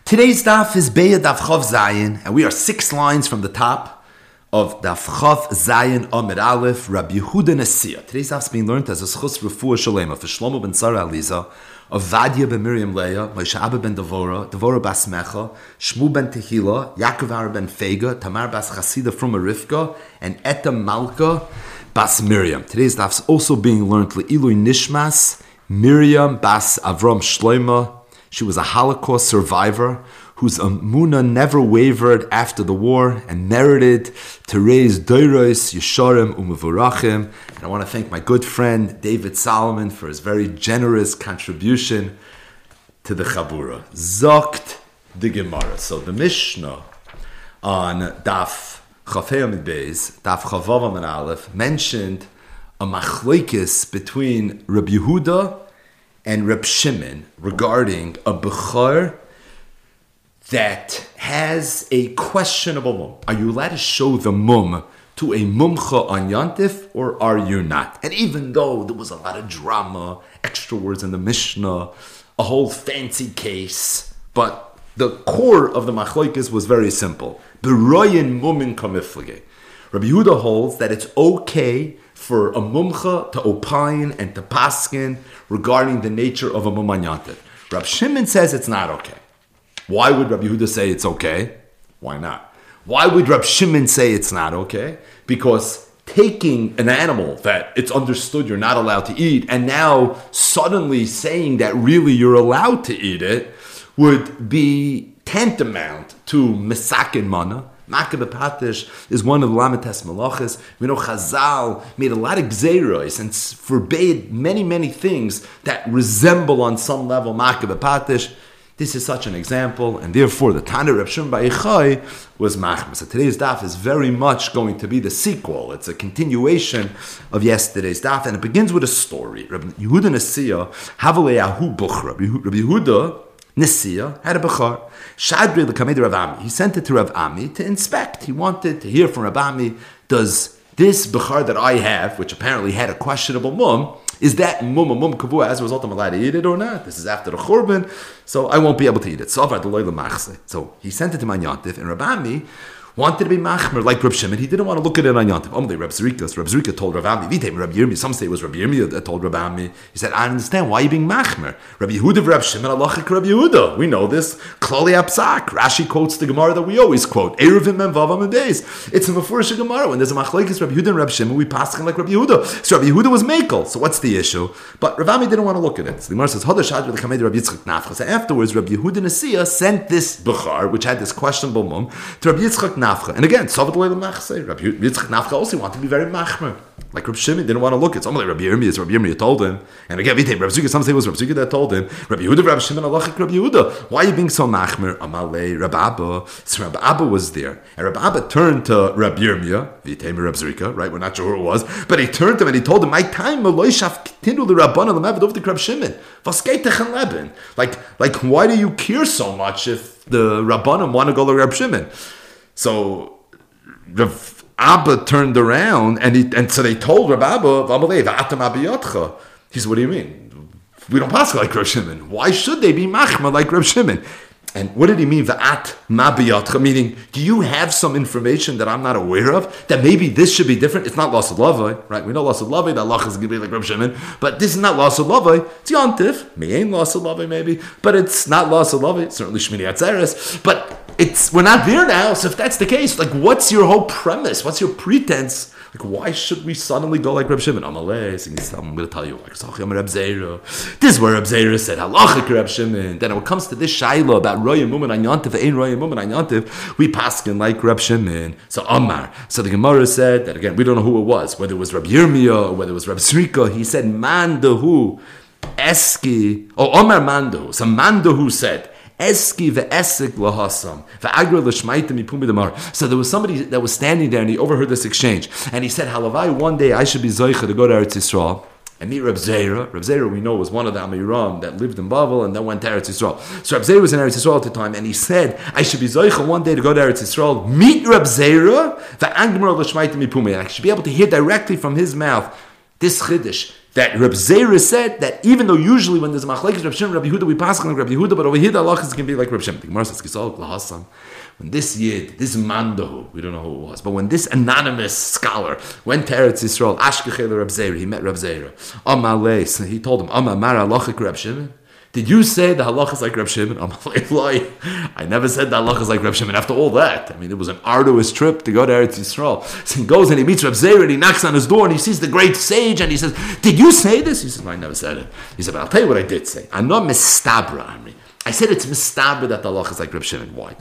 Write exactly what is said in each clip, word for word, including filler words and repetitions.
Today's daf is Beya Daf Chav Zayin, and we are six lines from the top of Daf Chav Zayin Amid Aleph, Rabbi Yehuda Nesiya. Today's daf is being learned as a schus refuah shalema for Shlomo ben Sarah Aliza, of Vadia ben Miriam Leah, Moshe Abba ben Devora, Devora bas Mecha, Shmu ben Tehila, Yaakov Ara ben Fega, Tamar bas Chasida from Rivka, and Eta Malka bas Miriam. Today's daf is also being learned Le'ilui Nishmas, Miriam bas Avram Shloima. She was a Holocaust survivor whose Amunah never wavered after the war and merited to raise Doiros, Yesharim, Umevurachim. And I want to thank my good friend David Solomon for his very generous contribution to the Chabura. Zokt the Gemara. So the Mishnah on Daf Chafei Amid Beis, Daf Chavav Amid Aleph, mentioned a machlokes between Rabbi Yehuda and Reb Shimon regarding a Bechor that has a questionable mum. Are you allowed to show the mum to a mumcha on Yantif, or are you not? And even though there was a lot of drama, extra words in the Mishnah, a whole fancy case, but the core of the machlokes was very simple. Beroyin mumin kamiflige. Rabbi Yehuda holds that it's okay for a mumcha to opine and to paskin regarding the nature of a mumanyantif. Rabbi Shimon says it's not okay. Why would Rabbi Yehuda say it's okay? Why not? Why would Rabbi Shimon say it's not okay? Because taking an animal that it's understood you're not allowed to eat and now suddenly saying that really you're allowed to eat it would be tantamount to misakin mana. Makabeh Patish is one of the Lamites Malachas. We know Chazal made a lot of gzeiros and forbade many, many things that resemble on some level Makabeh Patish. This is such an example, and therefore the Tana Reb Shimon bar Yochai was machmer. So today's daf is very much going to be the sequel. It's a continuation of yesterday's daf, and it begins with a story. Rabbi Yehuda Nesiya Havaleyahu Buchra. Rabbi Yehuda Nesiya had a bechar. Shadri l'kamed Rav Ami. He sent it to Rav Ami to inspect. He wanted to hear from Rav Ami, does this bechar that I have, which apparently had a questionable mum, is that mum a mum kavua as a result I'm allowed to eat it or not? This is after the churban, so I won't be able to eat it. So he sent it to Manyantif, and Rav Ami wanted to be machmer like Reb Shimon. He didn't want to look at it on Yantif. Omli Reb Zrika. Reb Zrika told Rav Ami. Vitem Reb Yirmi. Some say it was Reb Yirmi that told Rav Ami. He said, I understand. Why are you being machmer? Rabbi Yehuda Reb Shimon Alachik Reb Yehuda. We know this. Klali Apsak. Rashi quotes the Gemara that we always quote. Eruvim and Vavam and Days. It's a Mefurish Gemara. When there's a machlekes Reb Yehuda and Reb Shimon, we pass him like Reb Yehuda. So Reb Yehuda was Mekel. So what's the issue? But Rav Ami didn't want to look at it. So the Gemara says, Hodash Adri L'Kamed Reb Yitzchak Nafcha. So afterwards, Reb Yehuda Nesiya sent this Bechar, which had this questionable mum, to Reb Yitzchak Nafcha. And again, Rabbi Yitzchak Nafcha also wanted to be very machmer. Like Rabbi Shimon didn't want to look at somebody. Rabbi Yirmiyah, Rabbi Yirmiyah told him. And again, Rabbi Zuka, some say it was Rabbi Zuka that told him. Rabbi Yehuda, Rabbi Shimon, Alachik, Rabbi Yehuda. Why are you being so machmer? Amalei, Rabbi Abba. So Rabbi Abba was there. And Rabbi Abba turned to Rabbi Yirmiyah, Vitem, Rabbi Zrika, right? We're not sure who it was. But he turned to him and he told him, my time, Meloishaf, Tinu, the Rabbana, the Mavid of the Rabbi Shimon. Vasketech and Leben. Like, like, why do you care so much if the Rabbanim want to go to Rabbi Shimon? So, Rav Abba turned around and he, and so they told Rav Abba, he said, what do you mean? We don't pass like Rav Shimon. Why should they be machma like Rav Shimon? And what did he mean, va'at mabiyatcha? Meaning, do you have some information that I'm not aware of? That maybe this should be different? It's not lasud lavai, right? We know lasud lavai, that Allah is going to be like Rav Shimon, but this is not lasud lavai. It's yontif, may ain't lasud lavai maybe, but it's not lasud lavai. Certainly shmini atzeres, but it's we're not there now. So if that's the case, like, what's your whole premise? What's your pretense? Like, why should we suddenly go like Reb Shimon? Amalei, I'm going to tell you. Like, this is where Reb Zera said, Halachik Reb Shimon. Then when it comes to this shaila about Roya Muman Anyantiv, Ein Roya Muman Anyantiv, we paskin like Reb Shimon. So Amar. So the Gemara said that again. We don't know who it was, whether it was Reb Yirmiyah or whether it was Reb Zrika. He said, Mandahu Eski. Oh, Amar Mandahu. So Mandahu said, Eski ve'esik lahasam ve'agra l'shmaitim mipumi demar. So there was somebody that was standing there and he overheard this exchange and he said, Halavai, one day I should be zoicha to go to Eretz Yisrael and meet Reb Zera. Reb Zera, we know, was one of the Amiram that lived in Bavel and then went to Eretz Yisrael. So Reb Zera was in Eretz Yisrael at the time and he said, I should be zoicha one day to go to Eretz Yisrael, meet Reb Zera ve'agmar l'shmaitim mipumi, and I should be able to hear directly from his mouth this chiddush. that Reb Zera said that even though usually when there's a machlekes Reb Shimon, Reb Yehuda, we pass on like Reb Yehuda, but over here the halachas can be like Reb Shimon. The Gemara says, "Kisol lahasam." When this yid, this mandahu, we don't know who it was, but when this anonymous scholar went to Eretz Yisrael, Ashkechel Reb Zera, he met Reb Zera. Amalei, he told him, "Amar Mara halachik Reb Shimon." Did you say the halach is like Reb Shimon? Amalei, I never said the halach is like Reb Shimon. After all that, I mean, it was an arduous trip to go to Eretz Yisrael. So he goes and he meets Reb Zera and he knocks on his door and he sees the great sage and he says, "Did you say this?" He says, "No, I never said it." He said, "But I'll tell you what I did say. I'm not mistabra, Amri. I said it's mistabra that the halach is like Reb Shimon." Why?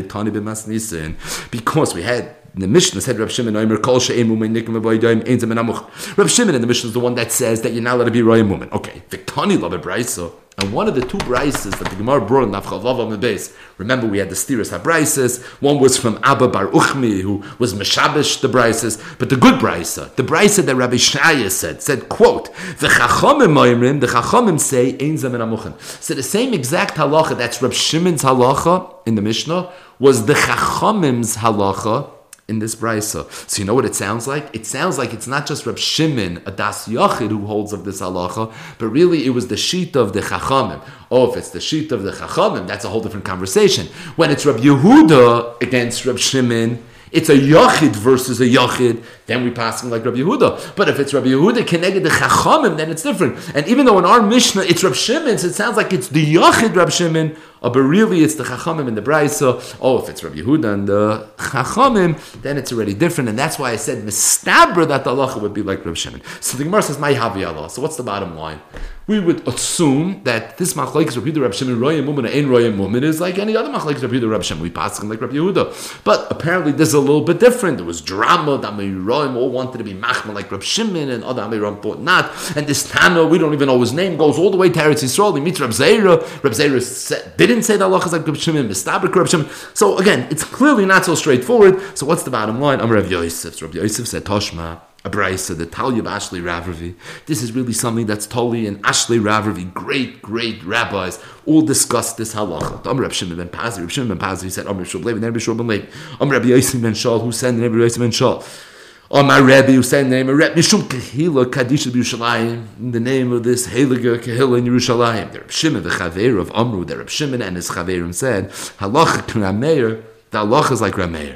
Because we had the Mishnah said Reb Shimon Omer Kol She'emu Meinikim Avoydoim Ein Zeh Min Hamuch. Reb Shimon in the Mishnah is the one that says that you're not allowed to be royal woman. Okay, Viktani love a brayso. And one of the two brises that the Gemara brought in Nafchavav on the base, remember we had the Stiras HaBrises, one was from Abba Bar Uchmi, who was Meshabish the brises, but the good brisa, the brisa that Rabbi Shaya said, said, quote, the Chachamim Moimrim, the Chachamim say, Ein Zeh Min Hamuchen. So the same exact halacha, that's Reb Shimon's halacha in the Mishnah, was the Chachamim's halacha in this brisa. So you know what it sounds like? It sounds like it's not just Reb Shimon, a Das Yachid, who holds of this halacha, but really it was the sheet of the Chachamim. Oh, if it's the sheet of the Chachamim, that's a whole different conversation. When it's Reb Yehuda against Reb Shimon, it's a Yachid versus a Yachid, then we pass him like Rabbi Yehuda. But if it's Rabbi Yehuda connected the Chachamim, then it's different. And even though in our Mishnah it's Reb Shimon, so it sounds like it's the Yachid Reb Shimon, oh, but really it's the Chachamim and the Braisa. Oh, if it's Rabbi Yehuda and the Chachamim, then it's already different. And that's why I said Mistabra that the halacha would be like Reb Shimon. So the Gemara says, "My Havi Allah." So what's the bottom line? We would assume that this machlekes Rabbi Yehuda, Reb Shimon, Royim Mumin, and Ein Royim Mumin is like any other machlekes Rabbi Yehuda, Reb Shimon. We pass him like Rabbi Yehuda. But apparently this is a little bit different. There was drama, the Amiroim all wanted to be machma like Reb Shimon, and other Amiroim thought not. And this Tano, we don't even know his name, goes all the way to Eretz Yisrael. He meets Reb Zera. Reb Zera said, didn't say that Allah is like Reb Shimon, Mistabrik Reb Shimon. So again, it's clearly not so straightforward. So what's the bottom line? Amar Rav Yosef. So Rav Yosef said, Toshma, a brisa, the Talyab Ashley Ravravi. This is really something that's Tali and Ashley Ravravi, great, great rabbis, all discussed this halacha. Amar Reb Shimon ben Pazi, Reb Shimon ben Pazi said, Amar Shul Levi, Rabbi Shul ben Levi, Amar Rabbi Yosef ben Shal, who said Rabbi Yosef ben Shal. Amar Rebbe, who said the name of Rebbe Mishum Kehila Kadisha B'Yerushalayim, in the name of this Heilige Kehila in Yerushalayim. The Reb Shimon, the Chaver of Amru, the Reb Shimon and his Chaverim said, Halacha Rameir, the halacha is like Rameir.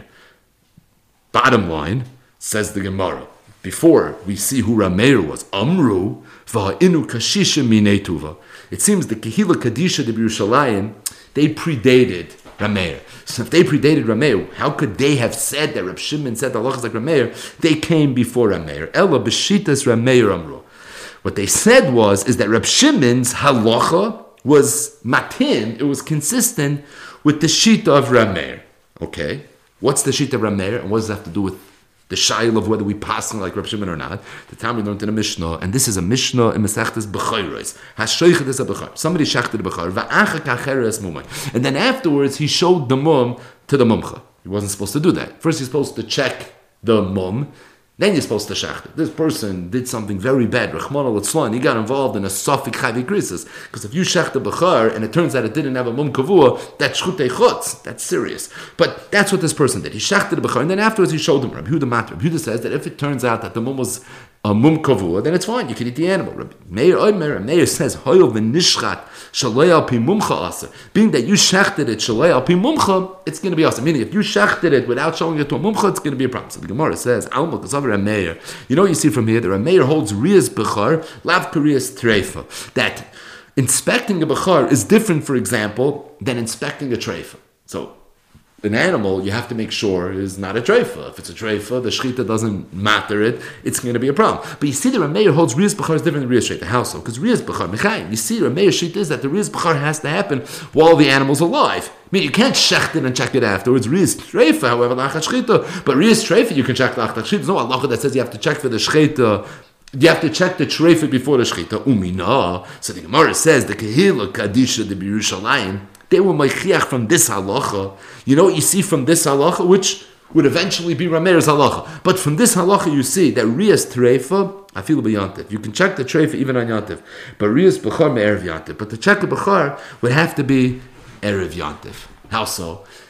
Bottom line, says the Gemara, before we see who Rameir was, Amru, V'ha'inu Kashisha Minei Tuva. It seems the Kehila Kadisha de B'Yerushalayim, they predated Rameir. So if they predated Rameir, how could they have said that Reb Shimon said the halacha is like Rameir? They came before Rameir. Ella b'shitas Rameir Amru. What they said was is that Reb Shimon's halacha was matin. It was consistent with the shita of Rameir. Okay, what's the shita of Rameir, and what does that have to do with the shayl of whether we pass like Reb Shimon or not? The time we learned in a Mishnah, and this is a Mishnah in Masechtas Bechayros. Hashoichet is a Bechayr. Somebody shechted the Bechayr. Va'acha kacheres mumay. And then afterwards, he showed the mum to the mumcha. He wasn't supposed to do that. First, he's supposed to check the mum. Then you're supposed to shecht. This person did something very bad. Rachmana litzlan. He got involved in a safik chavi krisis. Because if you shecht a bechar and it turns out it didn't have a mum kavua, that's chutei chutz. That's serious. But that's what this person did. He shechted the bechar and then afterwards he showed him. Rabbi Yehuda Mat. Rabbi Yehuda says that if it turns out that the mum was a mum kavua, then it's fine. You can eat the animal. Rabbi Meir Omer Meir says hoyel v'nishchat shalei al pi mumcha aser. Being that you shechted it shalei al pi mumcha, it's going to be awesome. Meaning if you shechted it without showing it to a mumcha, it's going to be a problem. So the Gemara says alma kasav Rameir. You know what you see from here? The Rameir holds Riyas Bechar, Lav Kuriyas Treifa. That inspecting a Bechar is different, for example, than inspecting a Treifa. So, an animal, you have to make sure is not a Treifa. If it's a Treifa, the Shechita doesn't matter it, it's going to be a problem. But you see the Rameir holds Riyas Bechar is different than Riyas Shechita. How so? Because Riyas Bechar, Mechayim, you see the Rameir Shechita is that the Riyas Bechar has to happen while the animal's alive. I mean, you can't shecht it and check it afterwards. Riyas Treifa, however, Lachat Shechita. But Riyas Treifa, you can check the Lachat Shechita. There's no halacha that says you have to check for the Shechita. You have to check the Treifa before the Shechita. Umina. So the Gemara says, the Kehila Kadisha de B'Yerushalayim, they were meichiach from this halacha. You know what you see from this halacha, which would eventually be Rameir's halacha. But from this halacha, you see that Riyas Treifa, I feel b'yantiv. You can check the Treifa even on yantiv. But Riyas Bechar me'erev yantiv. But to check the Bechar would have to be erev yantiv. How so?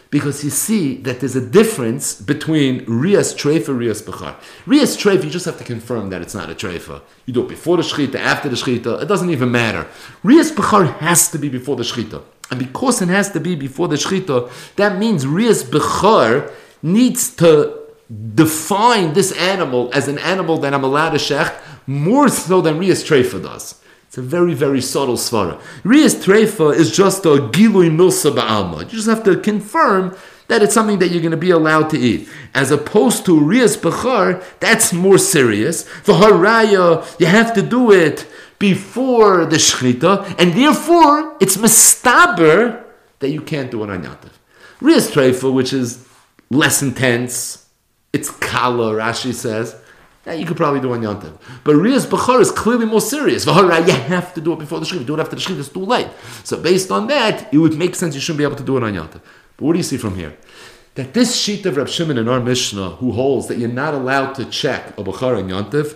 Because you see that there's a difference between Riyas Treifa and Riyas Bechar. Riyas Treifa, you just have to confirm that it's not a Treifa. You do it before the Shechita, after the Shechita, it doesn't even matter. Riyas Bechar has to be before the Shechita. And because it has to be before the Shechita, that means Riyas Bechar needs to define this animal as an animal that I'm allowed to shecht more so than Riyas Treifa does. It's a very, very subtle svara. Riyas Treifa is just a gilui milsa ba'alma. You just have to confirm that it's something that you're going to be allowed to eat. As opposed to Riyas Bechar, that's more serious. For haraya, you have to do it before the shechita, and therefore it's mistaber that you can't do it on Yantav. Riyas Treifa, which is less intense, it's kala, Rashi says, that you could probably do on Yantav. But Riyas Bechar is clearly more serious. You have to do it before the Shechita. Do it after the Shechita, it's too late. So based on that, it would make sense you shouldn't be able to do it on Yantav. But what do you see from here? That this sheet of Reb Shimon in our Mishnah, who holds that you're not allowed to check a Bechar on Yantav,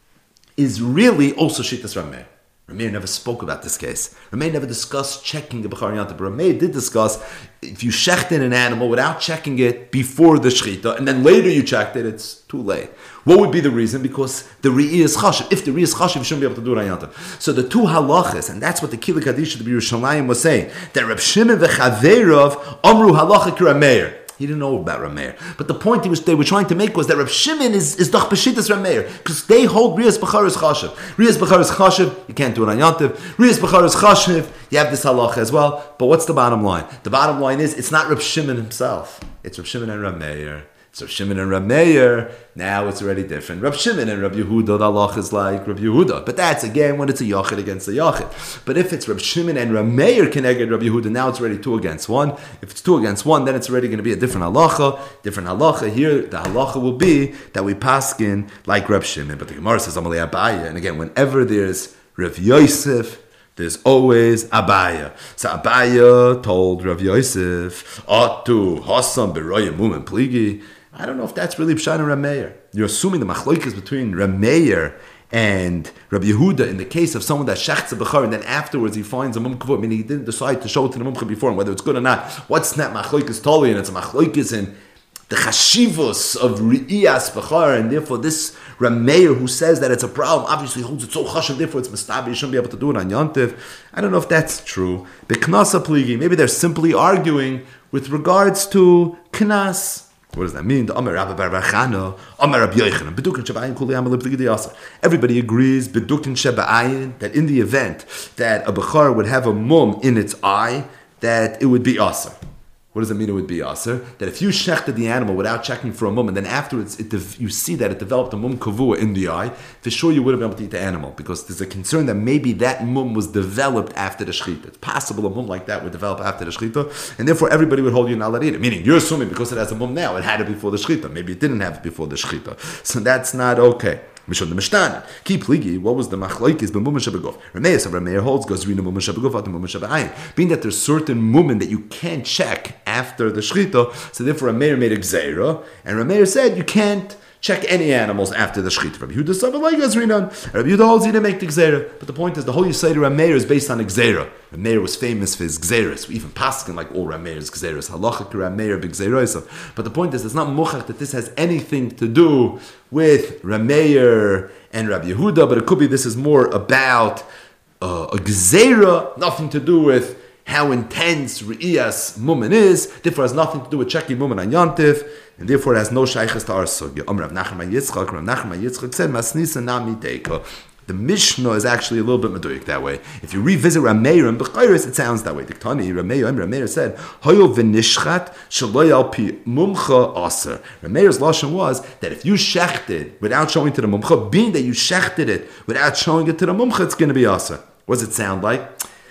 is really also Shittas Rameir. Rameir never spoke about this case. Rameir never discussed checking the Bechar Yantav. But Rameir did discuss if you shecht in an animal without checking it before the Shechita, and then later you checked it, it's too late. What would be the reason? Because the Re'ih is Chashiv. If the Re'ih is Chashiv, you shouldn't be able to do it on Yantav. So the two halachas, and that's what the Kili Kaddish of the Yerushalayim was saying, that Reb Shimon v'chaveirav amru halacha ki Rameir. He didn't know about Rameir. But the point he was, they were trying to make was that Reb Shimon is, is doch b'shittas Rameir. Because they hold Riyas Bechar is Chashiv. Riyas Bechar is Chashiv, you can't do it on Yantav. Riyas Bechar is Chashiv, you have this halacha as well. But what's the bottom line? The bottom line is, it's not Reb Shimon himself. It's Reb Shimon and Rameir. It's Reb Shimon and Rameir. Now it's already different. Reb Shimon and Reb Yehuda, the halacha is like Reb Yehuda. But that's again when it's a Yachid against a Yachid. But if it's Reb Shimon and Rameir connected Reb Yehuda, now it's already two against one. If it's two against one, then it's already going to be a different halacha. Different halacha. Here, the halacha will be that we paskin like Reb Shimon. But the Gemara says, Amalei Abaya. And again, whenever there's Rav Yosef, there's always Abaya. So Abaya told Rav Yosef, Atu, Hasan, Beroya, Mumen, Pligi. I don't know if that's really Pshat and Rameir. You're assuming the machlokes between Rameir and Rabbi Yehuda in the case of someone that shechts a bechar and then afterwards he finds a mum kavod, meaning he didn't decide to show it to the mum before, and whether it's good or not. What's that machlokes totally? And it's a machlokes in the chashivos of Re'iyas Bechar, and therefore this Rameir who says that it's a problem obviously holds it so chashav, therefore it's mistabi, you shouldn't be able to do it on Yantiv. I don't know if that's true. The Knasa Pligi, maybe they're simply arguing with regards to Knas. What does that mean? The Amar Rabbi Bar Chana, Amar Rabbi Yochanan, Bedukin Shebayin Kuli Amal Pligi Yasser. Everybody agrees, Bedukin Shebayin, that in the event that a Bechar would have a mum in its eye, that it would be Aser. What does it mean it would be Aser? That if you shechted the animal without checking for a mum, and then afterwards it de- you see that it developed a mum kavua in the eye, for sure you wouldn't be able to eat the animal, because there's a concern that maybe that mum was developed after the shechita. It's possible a mum like that would develop after the shechita, and therefore everybody would hold you not allowed to eat it. Meaning you're assuming because it has a mum now, it had it before the shechita. Maybe it didn't have it before the shechita. So that's not okay. Mishon the Mishtan. Ki pligi, what was the machlokes? Ben mumen shebeguf. Rameir, so Rameir holds goes rina mumen shebeguf at mumen shebeayin. Being that there's certain mumen that you can't check after the shechita, so therefore Rameir made a gzeira, and Rameir said you can't check any animals after the shechita. Rabbi Yehuda said like goes rina. Rabbi Yehuda holds you to make the gzeira, but the point is the whole Yisrael Rameir is based on a gzeira. Rameir was famous for his gzeiras. We even paskin like all Rameir's gzeiras. Halacha Rameir big gzeiros. But the point is, it's not muchach that this has anything to do with Rameir and Rabbi Yehuda, but it could be this is more about uh, a gzeira, nothing to do with how intense Re'iyas Mumen is, therefore has nothing to do with checking Mumen on Yantiv, and therefore it has no shaykhs to our sugya. Om Rav Nachman Yitzchak, Rav Nachman Yitzchak said, Masnisa nami teika. The Mishnah is actually a little bit meduik that way. If you revisit Rameir and Bechayris, it sounds that way. Diktani, Rameir, and Rameir said, Hoyo v'nishchat shaloy al pi mumcha aser. Rameir's lashon was that if you shechted without showing to the mumcha, being that you shechted it without showing it to the mumcha, it's going to be aser. What does it sound like?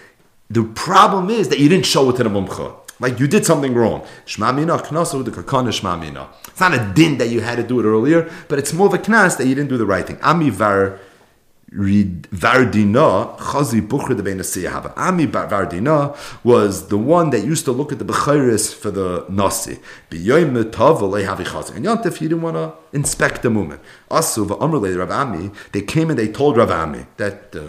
The problem is that you didn't show it to the mumcha. Like you did something wrong. Shma mina knasu the kakana shma mina. It's not a din that you had to do it earlier, but it's more of a knas that you didn't do the right thing. Ami var Vardina chazi buchra de bein asiyahava. Ami Vardina was the one that used to look at the bechayris for the nasi. B'yoyim metav v'lei havi chazi. And Yantif, you didn't want to inspect the moment. Asu v'amr le Rav Ami. They came and they told Rav Ami that. Uh,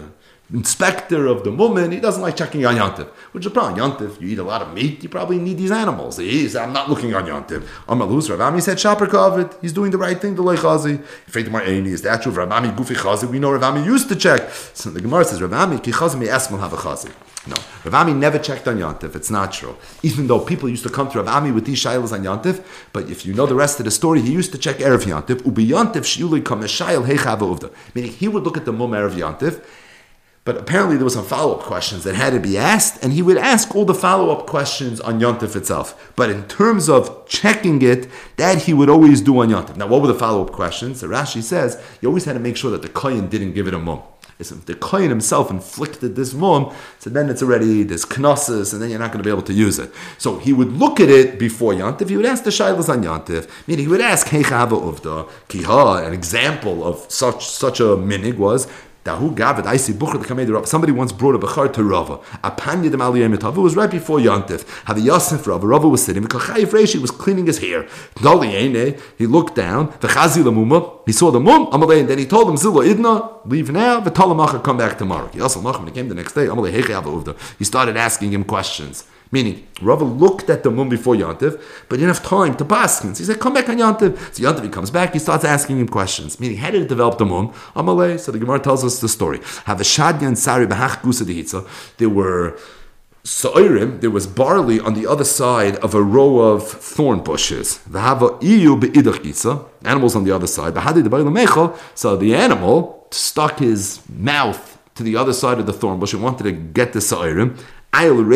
inspector of the woman, he doesn't like checking on Yantiv. Which is a problem. Yantiv, you eat a lot of meat, you probably need these animals. He said, I'm not looking on Yantiv. Amalus, Rav Ami said, Shaper Kavit, he's doing the right thing, the Lei Chazi. Feitamar Eini, is that true? Rav Ami Gufi Chazi, we know Rav Ami used to check. So the Gemara says, Rav Ami, Ki Chazi me esmel have a Chazi. No, Rav Ami never checked on Yantiv. It's not true. Even though people used to come to Rav Ami with these shaylas on Yantiv, but if you know the rest of the story, he used to check Erev Yantiv. Ubi Yantiv shiuli kam shayel heichava uvda. Meaning he would look at the mum Erev Yantiv, but apparently there were some follow-up questions that had to be asked, and he would ask all the follow-up questions on Yantif itself. But in terms of checking it, that he would always do on Yantif. Now, what were the follow-up questions? So Rashi says, you always had to make sure that the kohen didn't give it a mum. If the kohen himself inflicted this mum, so then it's already, there's knossos, and then you're not going to be able to use it. So he would look at it before Yantif, he would ask the shaylas on Yantif, meaning he would ask, Hey Chava Uvda, Kiha, an example of such such a minig was, Dahu Gavid, I see Bukhar the Kamed Rav. Somebody once brought a Bechar to Rava. Apanya the Maliyah Mitav. It was right before Yantif. Have a Yosef Rava. Rava was sitting. Kachayif Reishi was cleaning his hair. Dali he looked down. V'chazi lamuma. He saw the mum. Amalei, and then he told him, Zilla Idna, leave now. V'talamacha, come back tomorrow. He also when he came the next day. Amalei Heche Uvda. He started asking him questions. Meaning, Rava looked at the mum before Yantiv, but he didn't have time to pass. So he said, come back on Yantiv. So Yantiv, he comes back, he starts asking him questions. Meaning, how did it develop the mum? Amalei, so the Gemara tells us the story. Have a shadyan sari behach gusa dehitza. There were sa'irim, there was barley on the other side of a row of thorn bushes. V'hava iyu be'idach gitza. Animals on the other side. So the animal stuck his mouth to the other side of the thorn bush and wanted to get the sa'irim. And the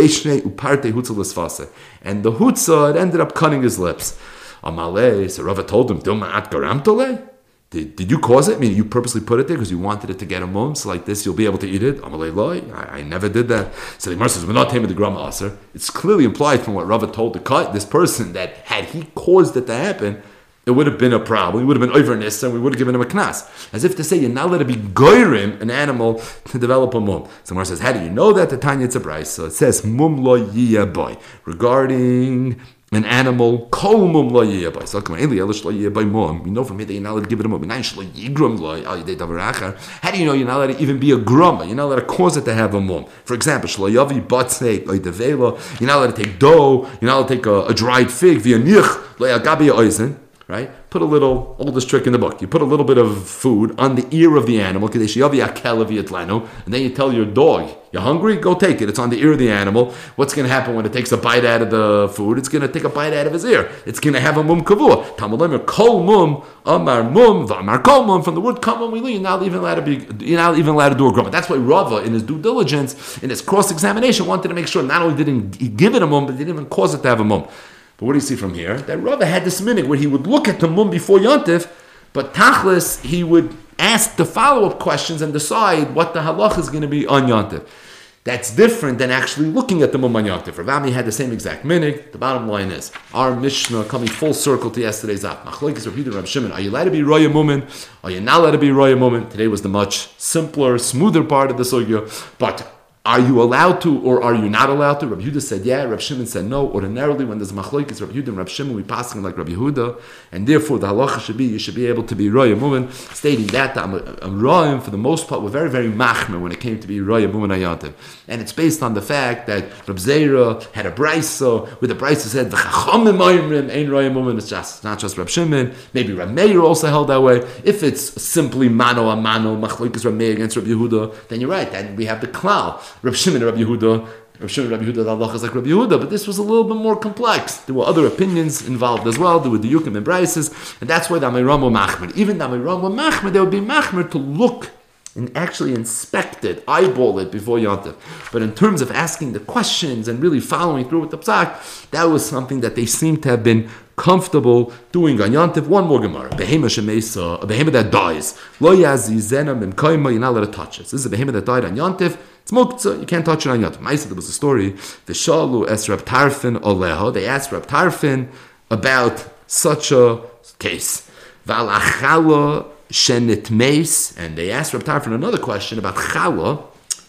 Hutza, it ended up cutting his lips. Amalei, so Rava told him, did, did you cause it? I mean, you purposely put it there because you wanted it to get a mum, so like this you'll be able to eat it? Amalei, loy, I, I never did that. So the Gemara says, we're not taming the grama aser. It's clearly implied from what Rava told to cut this person that had he caused it to happen, it would have been a problem. He would have been overness, and we would have given him a knas. As if to say, you're not allowed to be goyrim, an animal, to develop a mum. Someone says, how do you know that? The Tanya it's a brais. So it says, mum lo yiyaboy. Regarding an animal, kol mum lo yiyaboy. So come on, eli elish lo yiyaboy mum. You know from here that you're not allowed to give it a mum. How do you know you're not allowed to even be a grumma? You're not allowed to cause it to have a mum. For example, shlo yavi batzei lo devela. You're not allowed to take dough. You're not allowed to take a, a dried fig. Via nich lo yagabi oizen. Right? Put a little, oldest trick in the book. You put a little bit of food on the ear of the animal, and then you tell your dog, you're hungry? Go take it. It's on the ear of the animal. What's going to happen when it takes a bite out of the food? It's going to take a bite out of his ear. It's going to have a mum kavua. Tamalamer kol mum, amar mum, v'amar kol mum. From the word kol mum, you're not even allowed to be, you're not even allowed to do a grumma. That's why Rava, in his due diligence, in his cross-examination, wanted to make sure not only didn't he give it a mum, but didn't even cause it to have a mum. But what do you see from here? That Rava had this minute where he would look at the mum before Yantif, but Tachlis, he would ask the follow-up questions and decide what the halach is going to be on Yantif. That's different than actually looking at the mum on Yantif. Rav Ami had the same exact minute. The bottom line is, our Mishnah coming full circle to yesterday's app. Machlokes Rav Yehuda and Rav Shimon. Are you allowed to be roya mumin? Are you not allowed to be roya mumin? Today was the much simpler, smoother part of the sugya, but are you allowed to or are you not allowed to? Rabbi Yehuda said yeah, Rav Shimon said no. Ordinarily, when there's a machlokes, Rabbi Yehuda and Rav Shimon, we pass him like Rabbi Yehuda, and therefore the halacha should be, you should be able to be roya mumin, stating that, that Royim, for the most part, were very, very machmer when it came to be roya mumin ayantiv. And it's based on the fact that Rab Zera had a brisa, where the brisa said, v'chachamim ayimrim, ein roya mumin, it's just, not just Rab Shimon, maybe Rab Meir also held that way. If it's simply mano a mano, machlokes Rab Meir against Rab Yehuda, then you're right, then we have the klal. Rab Shimon and Rab Yehuda, Rab Shimon and Rab Yehuda, the halacha is like Rab Yehuda, but this was a little bit more complex. There were other opinions involved as well. There were the Yukim and Brises, and that's why the Amiram were machmer. Even the Amiram were machmer, they would be machmer to look and actually inspect it, eyeball it before Yantif. But in terms of asking the questions and really following through with the psak, that was something that they seemed to have been comfortable doing on Yantif. One more Gemara. Behema shemesa, a behema that dies. Lo yazizena mim kaima, you're not allowed to touch it. So this is a behema that died on Yantif. It's muktzah, you can't touch it on Yantif. Ma'isa, there was a story. Vishalu es Rab Tarfin oleho. They asked Rab Tarfin about such a case. Valachala shenit meis, and they asked Rab Tarfin another question about chala,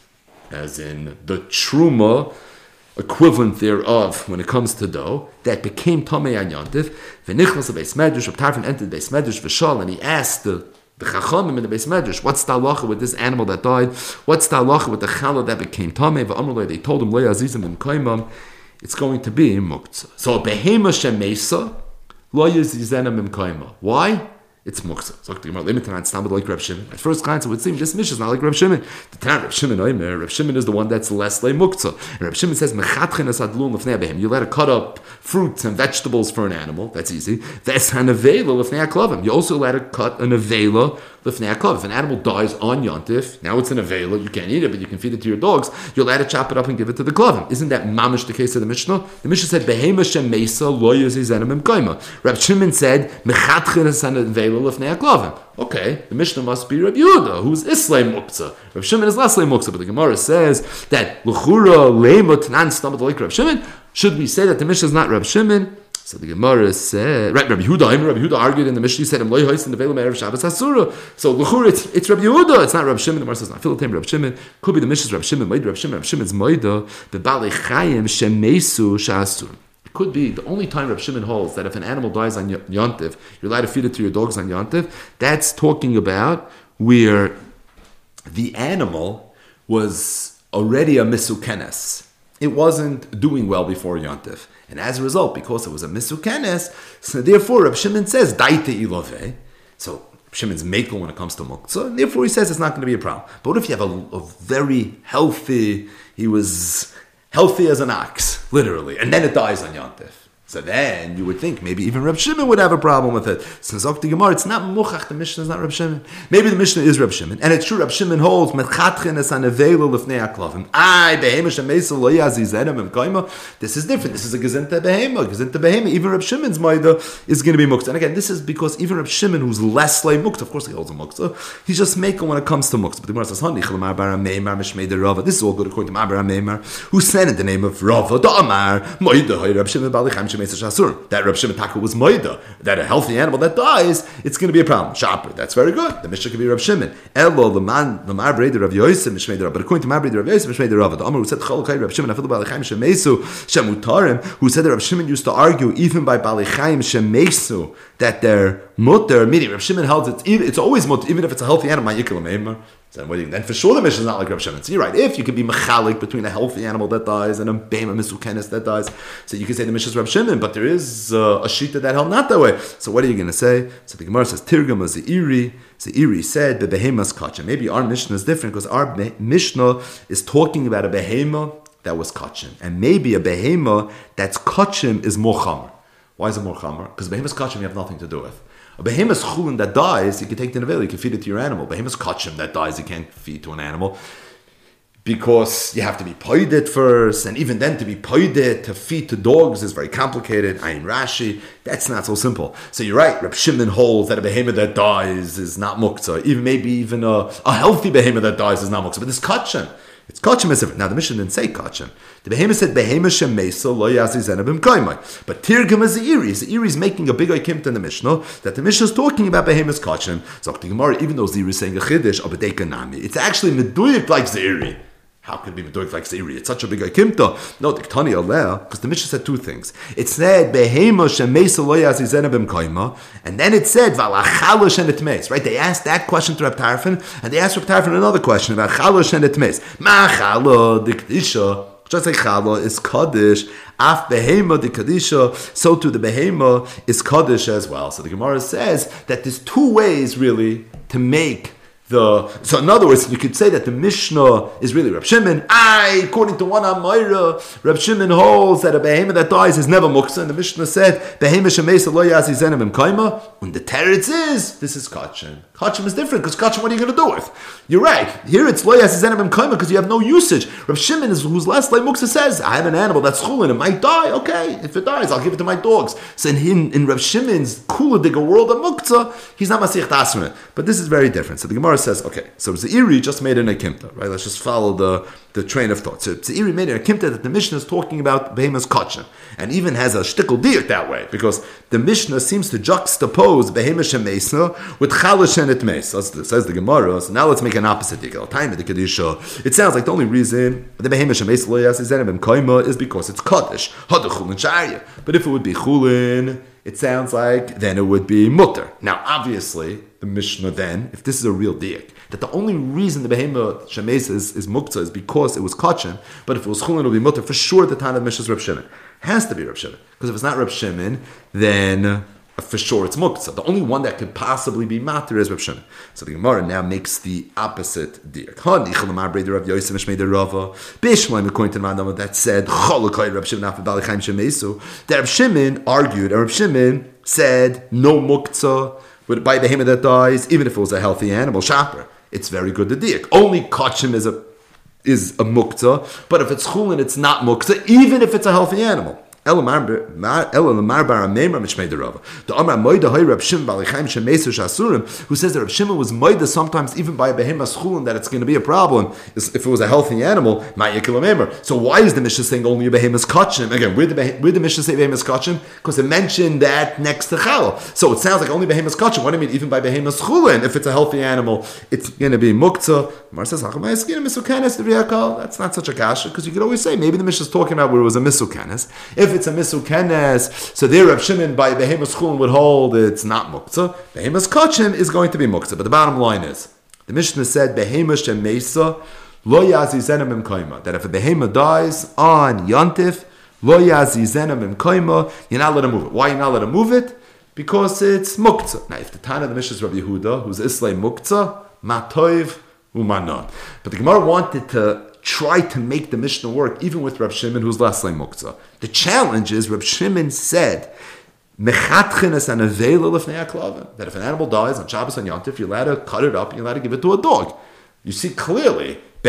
as in the truma equivalent thereof when it comes to dough, that became tamei on Yantif. V'nichlas a beis medrash, Rab Tarfin entered beis medrash v'shal, and he asked the The Chachamim in the Beis Medrash, what's the halacha with this animal that died? What's the halacha with the challah that became tamei? V'amrulei, they told him, lo yazizim im kaimam, it's going to be muktzah. So behema shemesa, lo yazizem im kaimah. Why? It's muktzah. So the Gemara limited on stam like Reb Shimon. At first glance, it would seem this Mishnah is not like Reb Shimon. The Tanakh Reb Shimon Omer, Reb Shimon is the one that's less like muktzah. And Reb Shimon says mechatchen es adlun lefnei behem. You let her cut up fruits and vegetables for an animal. That's easy. Ves hanavela lefnei aklavim. You also let her cut an avela lefnei aklav. If an animal dies on Yontif, now it's an avela. You can't eat it, but you can feed it to your dogs. You'll let it chop it up and give it to the klavim. Isn't that mamish the case of the Mishnah? The Mishnah said behema shem mesa lo yazizenem im kaima. Reb Shimon said mechatchen es hanavela lefnei aklavim. Okay, the Mishnah must be Rabbi Yehuda, who's Islay Muktzah. Rabbi Shimon is less Lay Muktzah, but the Gemara says that L'chura Lema Tanan Stamat like Rabbi Shimon. Should we say that the Mishnah is not Rabbi Shimon? So the Gemara said, right, Rabbi Yehuda, I mean, Rabbi Yehuda argued in the Mishnah, he said, Loy Hois in the Veil of Shabbos Hasura. So L'chura, it's, it's Rabbi Yehuda, it's not Rabbi Shimon. The Gemara says, not Philatem, Rabbi Shimon. Could be the Mishnah's Rabbi Shimon, Moed Rabbi Shimon, Rabbi Shimon's Moida, the Balei Chayim Shemesu Sha'asur. Could be the only time Reb Shimon holds that if an animal dies on Yontif, you're allowed to feed it to your dogs on Yontif. That's talking about where the animal was already a misukenes. It wasn't doing well before Yontif. And as a result, because it was a misukenes, so therefore Reb Shimon says, daite ilove. So Reb Shimon's makel when it comes to muktzah, and therefore he says it's not going to be a problem. But what if you have a, a very healthy, he was healthy as an ox, literally, and then it dies on Yontif. So then you would think maybe even Reb Shimon would have a problem with it. Since Zok Gemara, it's not Muchach, the Mishnah is not Reb Shimon. Maybe the Mishnah is Reb Shimon, and it's true Reb Shimon holds Metchatchen es anevelo lefnei aklavim. Ay behemish ameisel lo yazizedem im kaima. This is different. This is a gezinta behema, gezinta behema. Even Reb Shimon's maida is going to be muktzah. And again, this is because even Reb Shimon, who's less like muktzah, of course he holds a muktzah, he's just making when it comes to muktzah. But the Gemara says, "Hani chlamar bara meimar mishmei de Rava." This is all good according to Mabara Meimar, who said in the name of Rava, Da'amar maida hay Reb Shimon balicham shemeisa shasur. That Reb Shimon Taka was maida, that a healthy animal that dies, it's going to be a problem. Shopper, that's very good. The Mishnah could be Reb Shimon. Elo leman lemar breder Rav Yosef mishmei de Rava. But according to Mabara breder Rav Yosef mishmei de Rava, the Amar who said Chalkai Reb Shimon afilu balicham shemesu shemutarim, who said that Reb Shimon used to argue even by balicham shemesu that they're mutter. Meaning Reb Shimon held it's it's always mutter, even if it's a healthy animal. So then for sure the Mishnah is not like Reb Shimon. So you're right. If you can be mechalik between a healthy animal that dies and a behema misukenes that dies, so you can say the Mishnah is Reb Shimon, but there is uh, a shita that held not that way. So what are you going to say? So the Gemara says Tirgum is the Iri. Zeiri said the behemas kachem. Maybe our Mishnah is different because our Mishnah is talking about a behema that was kachem, and maybe a behema that's kachem is more chamer. Why is it more chamer? Because behemas kachem you have nothing to do with. A behemoth chulin that dies, you can take the nevela, you can feed it to your animal. Behemoth kachim that dies, you can't feed to an animal because you have to be poided first, and even then to be poided to feed to dogs is very complicated. Ayin Rashi, that's not so simple. So you're right. Reb Shimon holds that a behemoth that dies is not muktzah. Even maybe even a, a healthy behemoth that dies is not muktzah. But this kachim, it's kachim is different. Now the Mishnah didn't say kachim. The behemoth said behemoth shemesa lo yazizenabim kaimai. But Tirgum is the Iri. The Iri is making a big oikimt in the Mishnah that the Mishnah is talking about behemoth kachim. So the Gemara, even though Ziri is saying a chiddush, abedeka nami, it's actually meduyik like Ziri. How could it be meduyik like Ziri? It's such a big oikimta. No, the Ktani aleh, because the Mishnah said two things. It said behemoth shemesa lo yazizenabim kaima, and then it said valachalosh and etmes. Right? They asked that question to Reb Tarfon, and they asked Reb Tarfon another question about chalosh and etmes. Ma chalo dikdisha. Just like challah is kaddish, af behema de kadisha, so too the behema is kaddish as well. So the Gemara says that there's two ways really to make the. So in other words, you could say that the Mishnah is really Reb Shimon. I, according to one Amayra, Reb Shimon holds that a behema that dies is never muktzah, and the Mishnah said behema shemesa lo yazizenem im kaima. When the teretz is this is kachim. Kachim is different because kachim, what are you going to do with? You're right. Here it's lo yazizenem im kaima because you have no usage. Reb Shimon is who's less like muktzah says I have an animal that's chulin, it might die. Okay, if it dies, I'll give it to my dogs. So in in, in Reb Shimon's kula digga world of muktzah, he's not masich tasmin. But this is very different. So the Gemara says, okay, so Zeiri just made an akimta, right? Let's just follow the, the train of thought. So Zeiri made an akimta that the Mishnah is talking about behemoth's kachim, and even has a shtickle diak that way, because the Mishnah seems to juxtapose behemoth shemesa with chalash and etmes. Says the Gemara. So now let's make an opposite diak. Time of the kedusha. It sounds like the only reason the behemoth shemesa lo yazizenem im kaima is because it's kaddish hadachulin shariya. But if it would be chulin, it sounds like then it would be mutter. Now, obviously, the Mishnah then, if this is a real diak, that the only reason the behema shemesa is, is muktzah is because it was kachem, but if it was chulin, it would be mutter. For sure, the time of Mishnah is Reb Shimon. It has to be Reb Shimon. Because if it's not Reb Shimon, then uh, for sure it's muktzah. The only one that could possibly be matter is Reb Shimon. So the Gemara now makes the opposite diak. That said, that Reb Shimon argued, and Reb Shimon said, no muktzah by the behemah that dies, even if it was a healthy animal, shaper. It's very good to diak. Only kachim is a is a muktzah, but if it's chulin, it's not muktzah, even if it's a healthy animal. The Amar Moida Hay Reb Shimon Balichaim Shemeser Shasurim, who says that Reb Shimon was Moida sometimes even by a behemoth chulin that it's going to be a problem if it was a healthy animal. So why is the Mishnah saying only a behemoth kachim? Again, where did the Mishnah say behemoth kachim? Because it mentioned that next to chalal. So it sounds like only behemoth kachim. What do you mean? Even by behemoth chulin, if it's a healthy animal, it's going to be muktzah. Mar says that's not such a kasha because you could always say maybe the Mishnah is talking about where it was a misukanes. If it's a misukenes, so there Reb Shimon by behemoth chulin would hold it's not muktzah. Behemoth kachim is going to be muktzah. But the bottom line is, the Mishnah said behemoth shemesa lo yazizenem im kaima. That if a behemoth dies on yantif, lo yazizenem im kaima, you're not allowed to move it. Why you're not allowed to move it? Because it's muktzah. Now, if the Tana of the Mishnah is Rabbi Yehuda, who's islay muktzah, matoiv umanon. But the Gemara wanted to try to make the Mishnah work, even with Reb Shimon, who's less like muktzah. The challenge is, Reb Shimon said, that if an animal dies on Shabbos and Yontif, you're allowed to cut it up, you're allowed to give it to a dog. You see clearly, so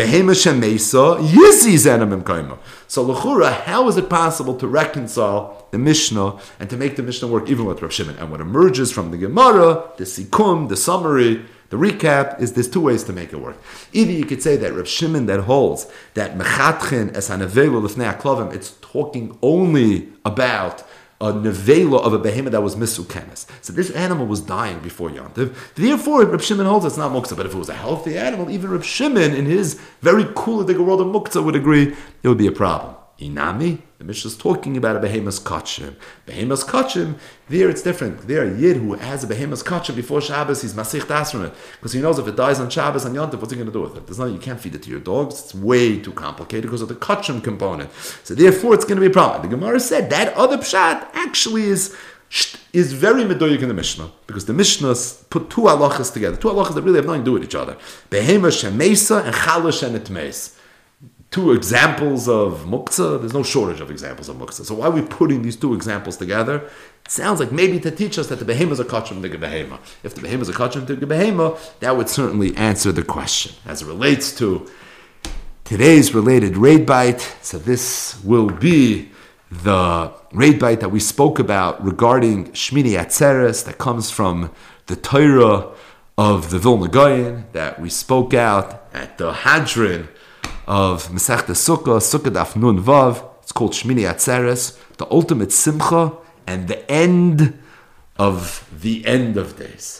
l'chura, how is it possible to reconcile the Mishnah and to make the Mishnah work even with Reb Shimon? And what emerges from the Gemara, the Sikum, the summary, the recap is there's two ways to make it work. Either you could say that Reb Shimon that holds that mechatchin es hanevela lifnei haklavim, it's talking only about a nevela of a behemoth that was misukenes. So this animal was dying before Yontiv. Therefore, Reb Shimon holds it's not muktzah. But if it was a healthy animal, even Reb Shimon, in his very cool world of muktzah, would agree it would be a problem. Inami, the Mishnah is talking about a behemoth kachim. Behemoth kachim, there it's different. There, a yid who has a behemoth kachim before Shabbos, he's masich das from it. Because he knows if it dies on Shabbos and Yontif, what's he going to do with it? There's no, you can't feed it to your dogs. It's way too complicated because of the kachim component. So therefore, it's going to be a problem. The Gemara said that other pshat actually is is very medoyik in the Mishnah. Because the Mishnah put two halachas together. Two halachas that really have nothing to do with each other. Behemoth shemesa and chalash and etmeis. Two examples of muktzah. There's no shortage of examples of muktzah. So why are we putting these two examples together? It sounds like maybe to teach us that the behemoth is a kachim to the behema. If the behemoth is a kachim to the behema, that would certainly answer the question. As it relates to today's related raid bite, so this will be the raid bite that we spoke about regarding Shmini Atzeres that comes from the Torah of the Vilna Gaon that we spoke out at the Hadron of Masechta Sukkah, Sukkah Daf Nun Vav. It's called Shmini Atzeres, the ultimate simcha and the end of the end of days.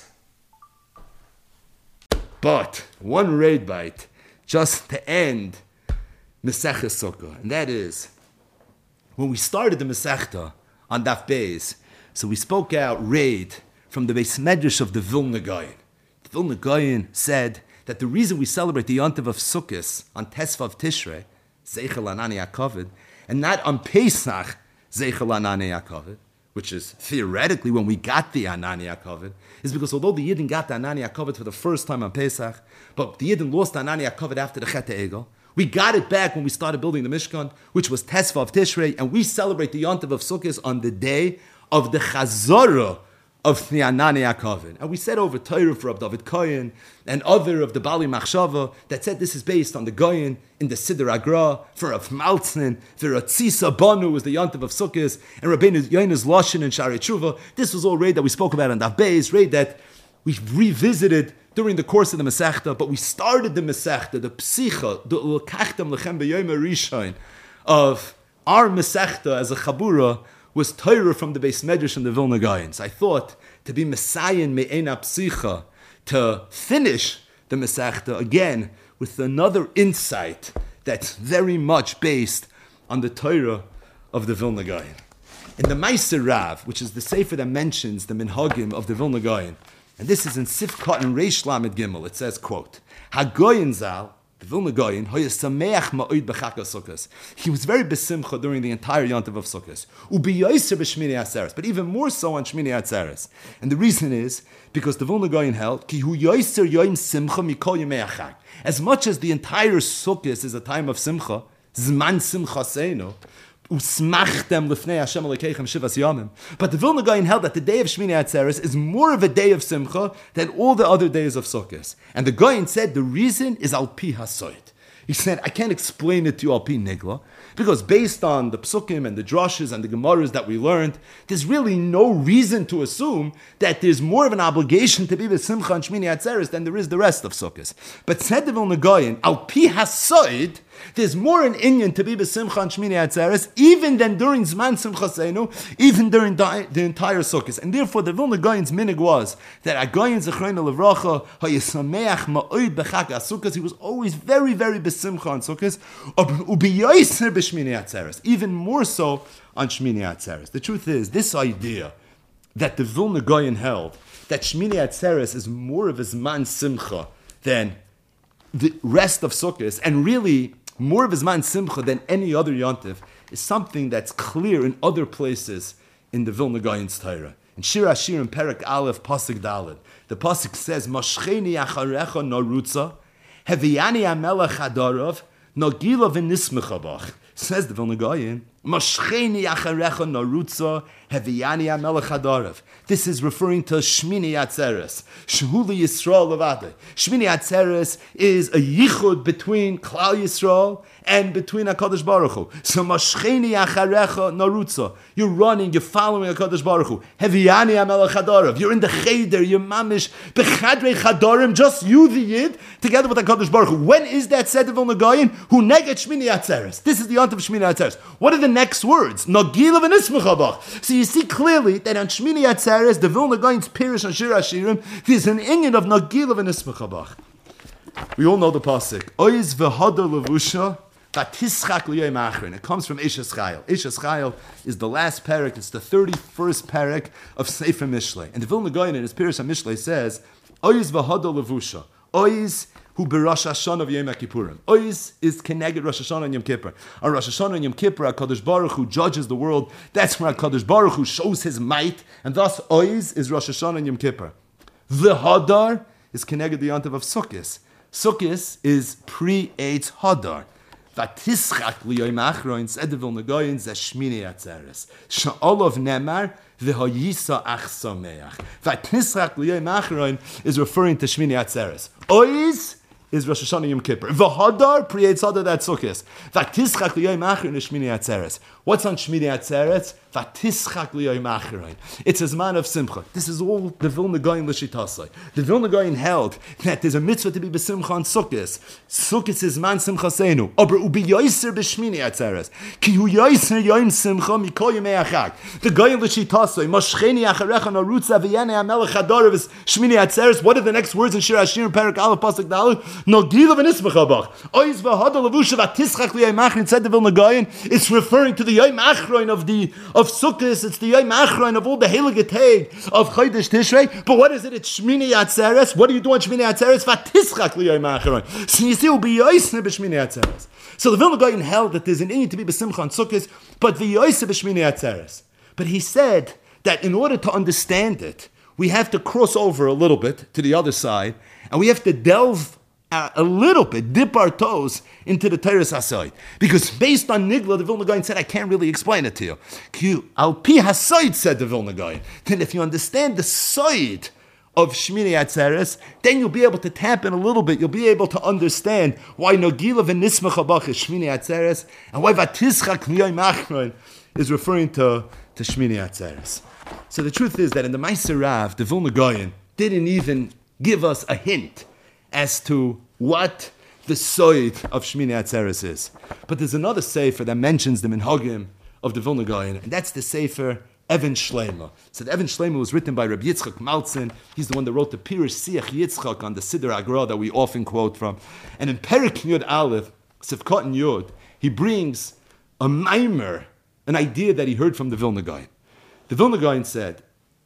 But one raid bite just to end Masechta Sukkah, and that is when we started the Masechta on Daf Beis. So we spoke out raid from the Beis Medrash of the Vilna Gaon. The Vilna Gaon said that the reason we celebrate the Yontiv of Sukkot on Tesvav Tishrei, Zeichel Anani HaKavod, and not on Pesach, Zeichel Anani HaKavod, which is theoretically when we got the Anani HaKavod, is because although the Yidden got the Anani HaKavod for the first time on Pesach, but the Yidden lost the Anani HaKavod after the Chet HaEgel, we got it back when we started building the Mishkan, which was Tesvav Tishrei, and we celebrate the Yontiv of Sukkot on the day of the Chazorah of the Anani HaKavod. And we said over Torah for Rav David Kohen and other of the Bali Machshava that said this is based on the Goyen in the Siddur Agra, for Rav Maltzin, for Ratzisa Banu was the Yontiv of Sukkot, and Rabbeinu Yona's Lashon and Shari Tshuva. This was all raid that we spoke about on Daf Beis, raid that we revisited during the course of the Masechta, but we started the Masechta, the Psicha, the L'kachtem Lechem B'Yom HaRishon of our Masechta as a Chabura was Torah from the Beis Medrash and the Vilna Gaon. So I thought to be Messiah Me'ena Psicha, to finish the Masechta again with another insight that's very much based on the Torah of the Vilna Gaon. In the Meiser Rav, which is the sefer that mentions the minhagim of the Vilna Gaon, and this is in Sifkat and Reish Lamed Gimel, it says, quote, HaGoyin Zal, the Vilna Gaon, he was very besimcha during the entire Yontiv of Sukkot. Ubiyoser b'Shmini Atzeres, but even more so on Shmini Atzeres. And the reason is because the Vilna Gaon held ki hu yoser yoim simcha mikol yemei achag. As much as the entire Sukkot is a time of simcha, zman simcha seinu, usmachtem lifnei Hashem Elokeichem shivas yamim. But the Vilna Gaon held that the day of Shmini Atzeres is more of a day of simcha than all the other days of Sukkot. And the Gaon said the reason is al pi hasoid. He said, I can't explain it to you al pi nigla, because based on the psukim and the drashes and the gemaras that we learned, there's really no reason to assume that there's more of an obligation to be with simcha and Shmini Atzeres than there is the rest of Sukkot. But said the Vilna Gaon, al pi hasoid, there's more an inyan to be b'simcha and Shmini Atzeres, even than during Zman Simcha Seinu, even during the, the entire Sukkot. And therefore, the Vilna Gaon's minig was that a Gaon Zechreinu Levracha hayisameach ma'oid b'chag HaSukkos. He was always very, very b'simcha on Sukkot, ubiyoser b'Shmini Atzeres, even more so on Shmini Atzeres. The truth is, this idea that the Vilna Gaon held that Shmini Atzeres is more of a Zman Simcha than the rest of Sukkot, and really more of his man simcha than any other yontif, is something that's clear in other places in the Vilna Gaon's Torah. In Shir Hashirim Perek Aleph Pasuk Daled, the Pasuk says, Moshcheni acharecha narutza, heviani amelech hadarov, nogila v'nismecha bach. Says the Vilna Gaon, Moshcheni acharecha narutza, heviani amelech hadarov. This is referring to Shmini Atzeres. Shehuli Yisrael Levade. Shmini Atzeres is a yichud between Klal Yisrael and between HaKadosh Baruch Hu. So Moshcheni acharecha narutza. You're running, you're following HaKadosh Baruch Hu. Heviani amelech hadarov. You're in the cheder, you're mamish, bechadrei chadarim, just you the yid, together with HaKadosh Baruch Hu. When is that said of Vilna Gaon? Who neged Shmini Atzeres. This is the yont of Shmini Atzeres. What are the next words? Nagila v'nismecha bach. So you see clearly that on Shmini Atzeres, the Vilna Gaon's Pirish on Shir Hashirim, there's an inyan of Nagila v'nismecha bach. We all know the pasuk. Oiz v'hadar levusha v'tischak liyei machrin. It comes from Eishes Chayil. Eishes Chayil is the last parak. It's the thirty-first parak of Sefer Mishlei. And the Vilna Gaon in his Pirish on Mishlei says, Oiz v'hadar levusha. Oiz who be Rosh Hashanah of Yom Kippurim. Ois is connected Rosh Hashanah and Yom Kippur. On Rosh Hashanah and Yom Kippur, HaKadosh Baruch Hu judges the world. That's where HaKadosh Baruch Hu shows his might, and thus Ois is Rosh Hashanah and Yom Kippur. The Hadar is connected the Yontiv of Sukkot. Sukkot is pre-Eitz Hadar. Vatischak liyoim achroin said the Vilna Gaon ze Shmini Atzeres. Sha'olov nemar v'hoyisa ach sameach. Vatischak liyoim achroin is referring to Shmini Atzeres. Ois is Rosh Hashanah Yom Kippur. V'hadar pre-Eitz Hadar, that's Sukkot. Vatischak liyoim achroin is Shmini Atzeres. What's on Shmini Atzeres? Vatischak liyoim achroin. It's a zman of simcha. This is all the Vilna Gaon l'shitasai. The Vilna Gaon held that there's a mitzvah to be b'simcha on Sukkot. Sukkot is man simcha seinu. Aber ubi yoiser b'Shmini Atzeres. Ki hu yoiser yoim simcha mikol yemei achag. The Gaon l'shitasai. Moshcheni acharecha narutza v'yanei amelech hadarav is Shmini Atzeres. What are the next words in Shir Hashirim Perek Aleph Pasuk Daled? Nogila v'nismecha bach. Ois v'hadar levusha v'tischak liyoim achroin said the Vilna Gaon. It's referring to the Yom Achroin of the of Sukkot. It's the Yom Achroin of all the Heilige Tag of Chodesh Tishrei. But what is it? It's Shmini Atzeres. What do you do on Shmini Atzeres? Vatischak liyom Achroin. So you see, will be yoisne b'Shmini Atzeres. So the Vilna Gaon held that there's an inyan to be b'simcha on Sukkot, but the yoisne b'Shmini Atzeres. But he said that in order to understand it, we have to cross over a little bit to the other side, and we have to delve Uh, a little bit, dip our toes into the Teres Hasoid. Because based on Nigla, the Vilna Gaon said, I can't really explain it to you. Q, Al Pi Hasoid, said the Vilna Gaon. Then if you understand the Soid of Shmini Atzeres, then you'll be able to tap in a little bit. You'll be able to understand why Nogila v'nismecha bach is Shmini Atzeres, and why Vatischak liyoim achroin is referring to, to Shmini Atzeres. So the truth is that in the Meiser Rav, the Vilna Gaon didn't even give us a hint as to what the soid of Shmini Atzeres is. But there's another sefer that mentions the minhagim of the Vilna Gaon, and that's the sefer Even Shleima. So the Even Shleima was written by Rabbi Yitzchak Maltzin. He's the one that wrote the Pirush Siach Yitzchak on the Siddur Agra that we often quote from. And in Perek Yud Aleph, Sifkat and Yud, he brings a maimer an idea that he heard from the Vilna Gaon. The Vilna Gaon said,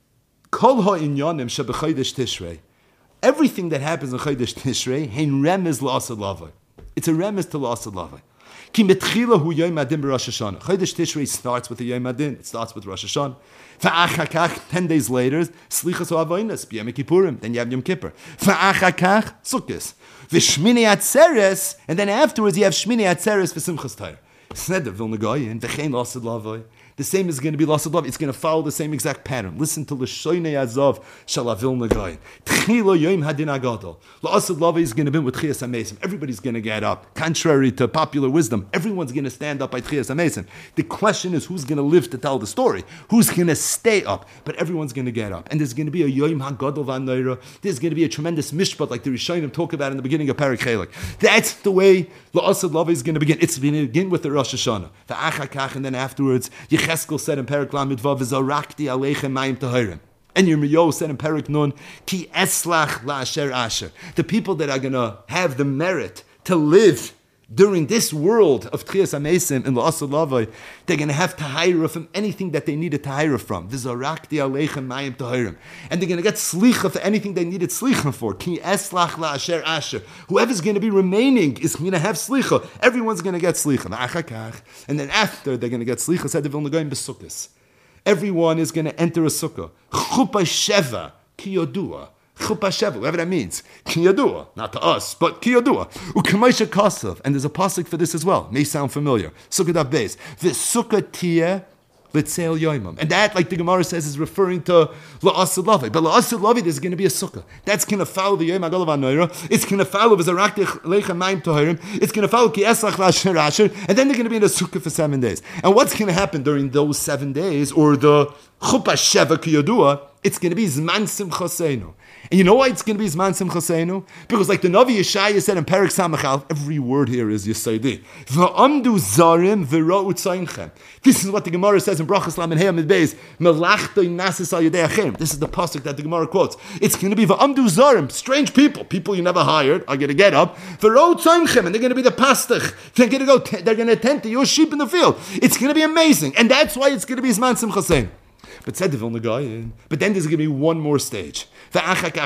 Kol ha'inyanim shebechodesh Tishrei. Everything that happens in Chodesh Tishrei, hein remez la'asad lavai. It's a remez to la'asad lavai. Ki metchila hu Yom Adin b'Rosh Hashanah. Chodesh Tishrei starts with the Yom Adin. It starts with Rosh Hashanah. Va'achakach, ten days later, Slichas ha'avonos, B'Yom Kippurim. Then you have Yom Kippur. Va'achakach, Sukkos. V'Shmini Atzeres, and then afterwards you have Shmini Atzeres v'Simchas Torah. Sned the Vilna Gaon, v'chein la'asad lavai. The same is going to be la'asad lavai. It's going to follow the same exact pattern. Listen to L'shoinei Azov shel Vilna Gaon. Tchila Yom Hadin Agadol. La'asad lavai is going to be with Tchias HaMesim. Everybody's going to get up. Contrary to popular wisdom, everyone's going to stand up by Tchias HaMesim. The question is who's going to live to tell the story? Who's going to stay up? But everyone's going to get up. And there's going to be a Yom HaGadol V'Anoira. There's going to be a tremendous mishpat like the Rishonim talk about in the beginning of Perek Chelek. That's the way La'asad lavai is going to begin. It's going to begin with the Rosh Hashanah. The Achakach, and then afterwards, Yecheskel said in Perek Lamed Vav, Zarakti Aleichem Mayim Tahirim. And Yirmiyahu said in Perek Nun, Ki Eslach La'asher Asher. The people that are going to have the merit to live during this world of Tchias HaMesim and La'asad lavai, they're going to have tahira from anything that they needed tahira from. V'zarakti aleichem mayim tahirim. And they're going to get slicha for anything they needed slicha for. Ki eslach la'asher asher. Whoever's going to be remaining is going to have slicha. Everyone's going to get slicha. And then after they're going to get slicha, said the Vilna Gaon b'sukkos. Everyone is going to enter a sukkah. Chuppah sheva ki yodua. Chuppah sheva, whatever that means. Ki yodua, not to us, but ki yodua. U'kamaisha kasav, and there's a pasuk for this as well. May sound familiar. Sukkah daf beis. V'sukkah tiyeh l'tzeil yoimam. And that, like the Gemara says, is referring to la'asad lavai. But la'asad lavai, there's going to be a sukkah. That's going to follow the Yom HaGadol V'Anoira. It's going to follow v'zarakti aleichem mayim tahirim. It's going to follow ki eslach la'asher asher. And then they're going to be in a sukkah for seven days. And what's going to happen during those seven days, or the chuppah sheva ki yodua, it's going to be Zman Simchaseinu. And you know why it's going to be Zman Simchaseinu? Because like the Navi Yeshaya said in Perek Samachal, every word here is Yesaydi. V'amdu zarim v'ra'u tzaynchem. This is what the Gemara says in Brachas Lamed Hey Amid Beis. Melachto nasis al yedei achim. This is the pasuk that the Gemara quotes. It's going to be v'amdu zarim, strange people, people you never hired, are going to get up. V'ra'u tzaynchem, and they're going to be the pastach. They're going to go. They're going to tend to your sheep in the field. It's going to be amazing, and that's why it's going to be Zman Simchaseinu. But said the Vilna Gaon, but then there's going to be one more stage. Then there's going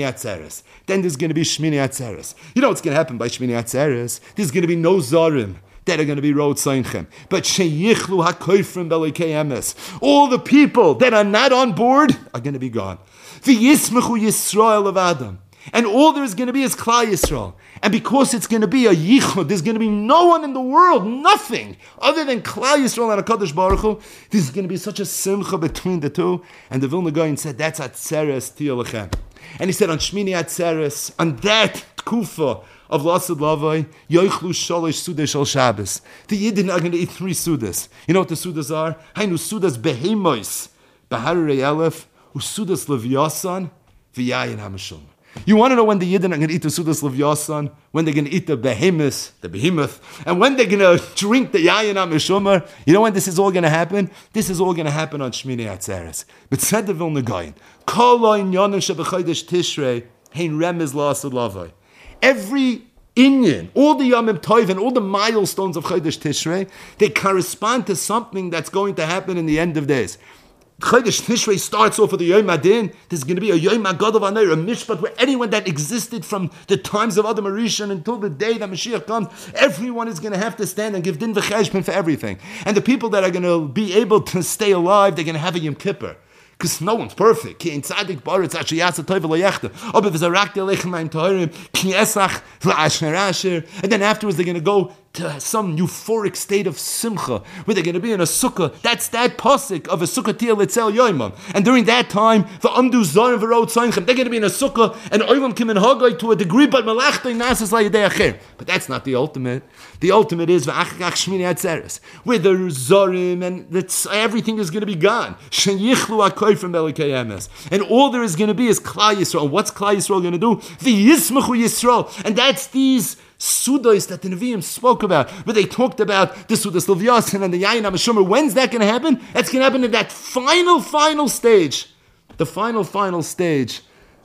to be Shmini Atzeres. You know what's going to happen by Shmini Atzeres? There's going to be no Zarim that are going to be road Seinchem. But Sheyichlu HaKoifrim Belikei Emes. All the people that are not on board are going to be gone. V'yismechu Yisrael of Adam. And all there is going to be is Klal Yisrael. And because it's going to be a yichud, there's going to be no one in the world, nothing, other than Klal Yisrael and HaKadosh Baruch Hu. This is going to be such a simcha between the two. And the Vilna Gaon said, that's Atzeres Tiyalachem. And he said, on Shmini Atzeres, on that Kufa of La'asad lavai, Yoichlu Sholosh Sudah Shal Shabbos. The Yidden are going to eat three Sudas. You know what the Sudas are? Hainu Sudas Behemois, Baharei Elef, Usudas Levyasan, V'yayin HaMashum. You want to know when the Yidden are going to eat the Sudas Levyasan, when they're going to eat the behemoth, the behemoth, and when they're going to drink the Yayin HaMeshumar. You know when this is all going to happen? This is all going to happen on Shmini Atzeres. But said the Vilna Gaon, Kol ha'inyanim shebechodesh Tishrei hein remez la'asad lavai. Every inyan, all the Yomim Tov and all the milestones of Chodesh Tishrei, they correspond to something that's going to happen in the end of days. Chodesh Tishrei starts off with the Yom Adin. There's going to be a Yom HaGadol V'Anoira, a mishpat where anyone that existed from the times of Adam Rishon until the day that Mashiach comes, everyone is going to have to stand and give din v'cheshbon for everything. And the people that are going to be able to stay alive, they're going to have a Yom Kippur. Because no one's perfect. Ki ein tzadik baritz asher yasa tov v'lo Oba v'zarakti aleichem mayim tahirim. Ki esach la'asher asher. And then afterwards they're going to go to some euphoric state of simcha, where they're going to be in a sukkah. That's that pasuk of a sukkah tiyah l'tzel yoimam. And during that time, v'amdu zarim v'rod tzaynchem, they're going to be in a sukkah, and oilam kim in haggai to a degree, but malachtoi nasis la'yedei acher. But that's not the ultimate. The ultimate is v'achakach shmini atzeres, where the zarim and the, everything is going to be gone. Sheyichlu HaKoifrim Belikei Emes. And all there is going to be is Klal Yisrael. And what's Klal Yisrael going to do? V'yismechu Yisrael. And that's these Sudos that the Nevi'im spoke about, where they talked about the Sudas Levyasan and the Yayin HaMeshumar. When's that going to happen? That's going to happen in that final, final stage. The final, final stage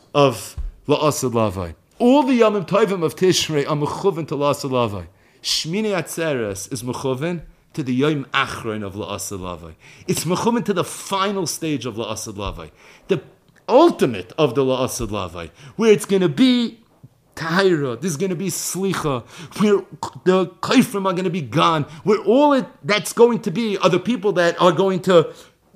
of La'asad lavai. All the Yomim Tovim of Tishrei are mechuven to La'asad lavai. Shmini Atzeres is mechuven to the Yom Achron of La'asad Lavai. It's mechumen to the final stage of La'asad Lavai. The ultimate of the La'asad Lavai, where it's going to be Tahira, there's going to be Slicha, where the Kaifrim are going to be gone, where all it, that's going to be are the people that are going to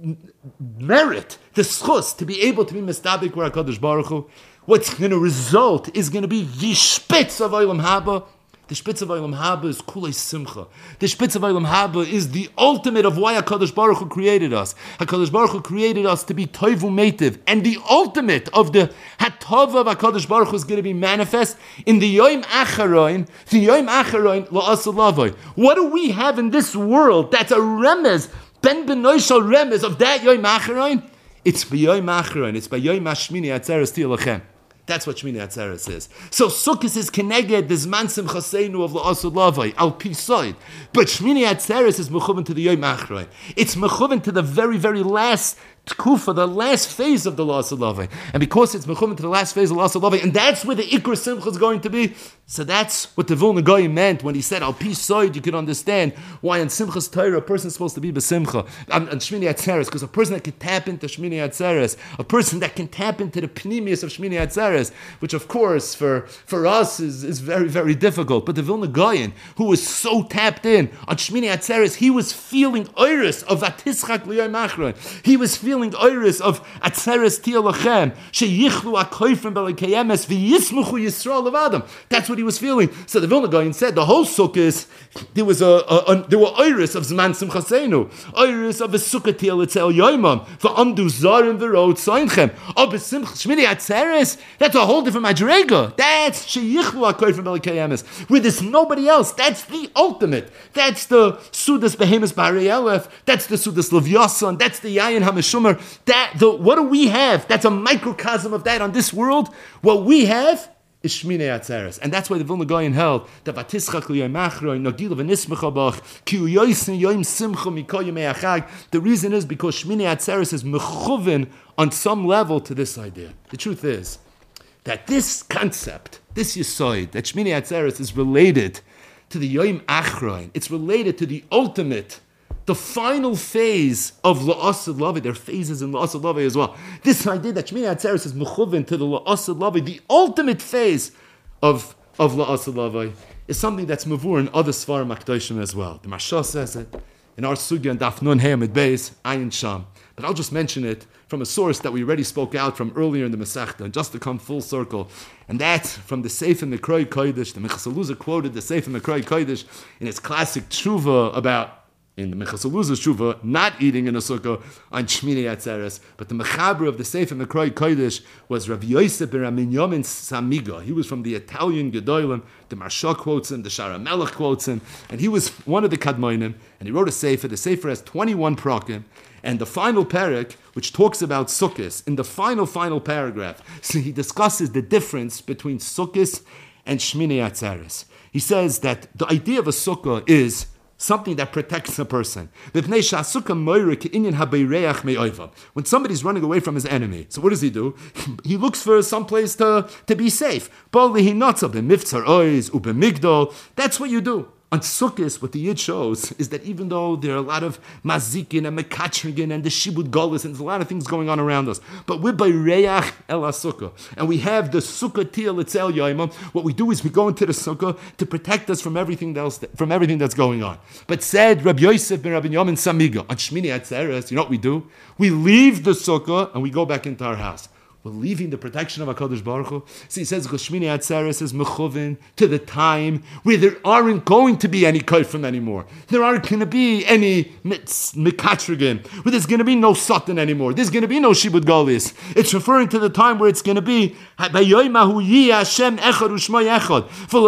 merit the schus to be able to be mistabik with HaKadosh Baruch Hu. What's going to result is going to be the spitz of Olam Haba. The Spitz of Olam Haba is Kulei Simcha. The Spitz of Olam Haba is the ultimate of why HaKadosh Baruch Hu created us. HaKadosh Baruch Hu created us to be Toivu Meitiv. And the ultimate of the Hatova of HaKadosh Baruch Hu is going to be manifest in the Yom Acharoin, the Yom Acharoin La'asad Lavai. What do we have in this world that's a remez, Ben Benoishal remez of that Yom Acharoin? It's by Yom Acharoin. It's by Yom Hashmini Atzeres Tielachem. That's what Shmini Atzeres is. So Sukkot is connected this man Simcha Seinu of La'asad Lavai al pi side, but Shmini Atzeres is mechuven to the Yom Achrei. It's mechuven to the very, very last tkufa, the last phase of the La'asad Lavai, and because it's mechuven to the last phase of La'asad Lavai, and that's where the Ikra Simcha is going to be. So that's what the Vilna Gaon meant when he said al pi side. You can understand why in Simchas Torah a person is supposed to be b'simcha and, and Shmini Atzeres, because a person that can tap into Shmini Atzeres, a person that can tap into the pnimius of Shmini Atzeres, which of course for, for us is, is very, very difficult. But the Vilna Gaon, who was so tapped in on Shmini Atzeres, he was feeling oiris of Atischak L'yom Achron. He was feeling oiris of Atzeres Tielachem, sheyichlu akoifrim belikeyemes v'yismuchu Yisrael levadam. That's what he was feeling. So the Vilna Gaon said the whole sukkah is, there was a, a, a there were oiris of Zman Simcha Seinu, oiris of a sukkah Tiel Etzel Yoimam, v'amdu zarim v'rot soinchem, of a Shmini Atzeres. That's a whole different madrega. That's sheyichlu akoifrim belikeyemes. Where there's nobody else. That's the ultimate. That's the Sudas Behemoth Barei Elef. That's the Sudas Levyasan. That's the Yayin Hameshumer. That the what do we have? That's a microcosm of that on this world. What we have is Shmini Atzeres. And that's why the Vilna Gaon held that Vatischach L'yom Achrei Nagil v'nismecha bach ki hu yoysen yom simcha mikol yomei hachag. The reason is because Shmini Atzeres is mechuven on some level to this idea. The truth is that this concept, this yisoid, that Shmini Atzeres is related to the Yom Achrei. It's related to the ultimate, the final phase of La'asad Lavai. There are phases in La'asad Lavai as well. This idea that Shmini Atzeres is mechuven to the La'asad Lavai, the ultimate phase of, of La'asad Lavai, is something that's mavur in other Sfarim HaKadoshim as well. The Marsha says it in our Sugya and Daf Nun Hey Amid Beis, Ayin Sham. But I'll just mention it from a source that we already spoke out from earlier in the Masechta, just to come full circle. And that's from the Sefer Mekroi Kodesh. The Minchas Eluzah quoted the Sefer Mekroi Kodesh in its classic tshuva about, in the Minchas Eluzah's tshuva, not eating in a sukkah on Shmini Atzeres. But the Mechaber of the Sefer Mekroi Kodesh was Rav Yosef ben Rabbi Yomin Samiga. He was from the Italian Gedolim. The Marsha quotes him, the Shara Melech quotes him, and he was one of the Kadmonim, and he wrote a Sefer. The Sefer has twenty-one prakim, and the final parak, which talks about Sukkos, in the final, final paragraph, so he discusses the difference between Sukkos and Shmini Atzeres. He says that the idea of a sukkah is something that protects a person. When somebody's running away from his enemy, so what does he do? He looks for some place to, to be safe. That's what you do. On Sukkot, what the Yid shows is that even though there are a lot of mazikin and mekatrigan and the shibud golis and there's a lot of things going on around us, but we're by reach el sukkah, and we have the sukkah tiel etzel yaimam. What we do is we go into the sukkah to protect us from everything else, from everything that's going on. But said Rabbi Yosef ben Rabbi Yomin Samiga on Shmini Atzeres, you know what we do? We leave the sukkah and we go back into our house. We're leaving the protection of HaKadosh Baruch Hu. See, he says, Shmini Atzeres is mechuvin to the time where there aren't going to be any kaifrim anymore. There aren't going to be any mekatrigim, where there's going to be no satan anymore. There's going to be no shibud galis. It's referring to the time where it's going to be at that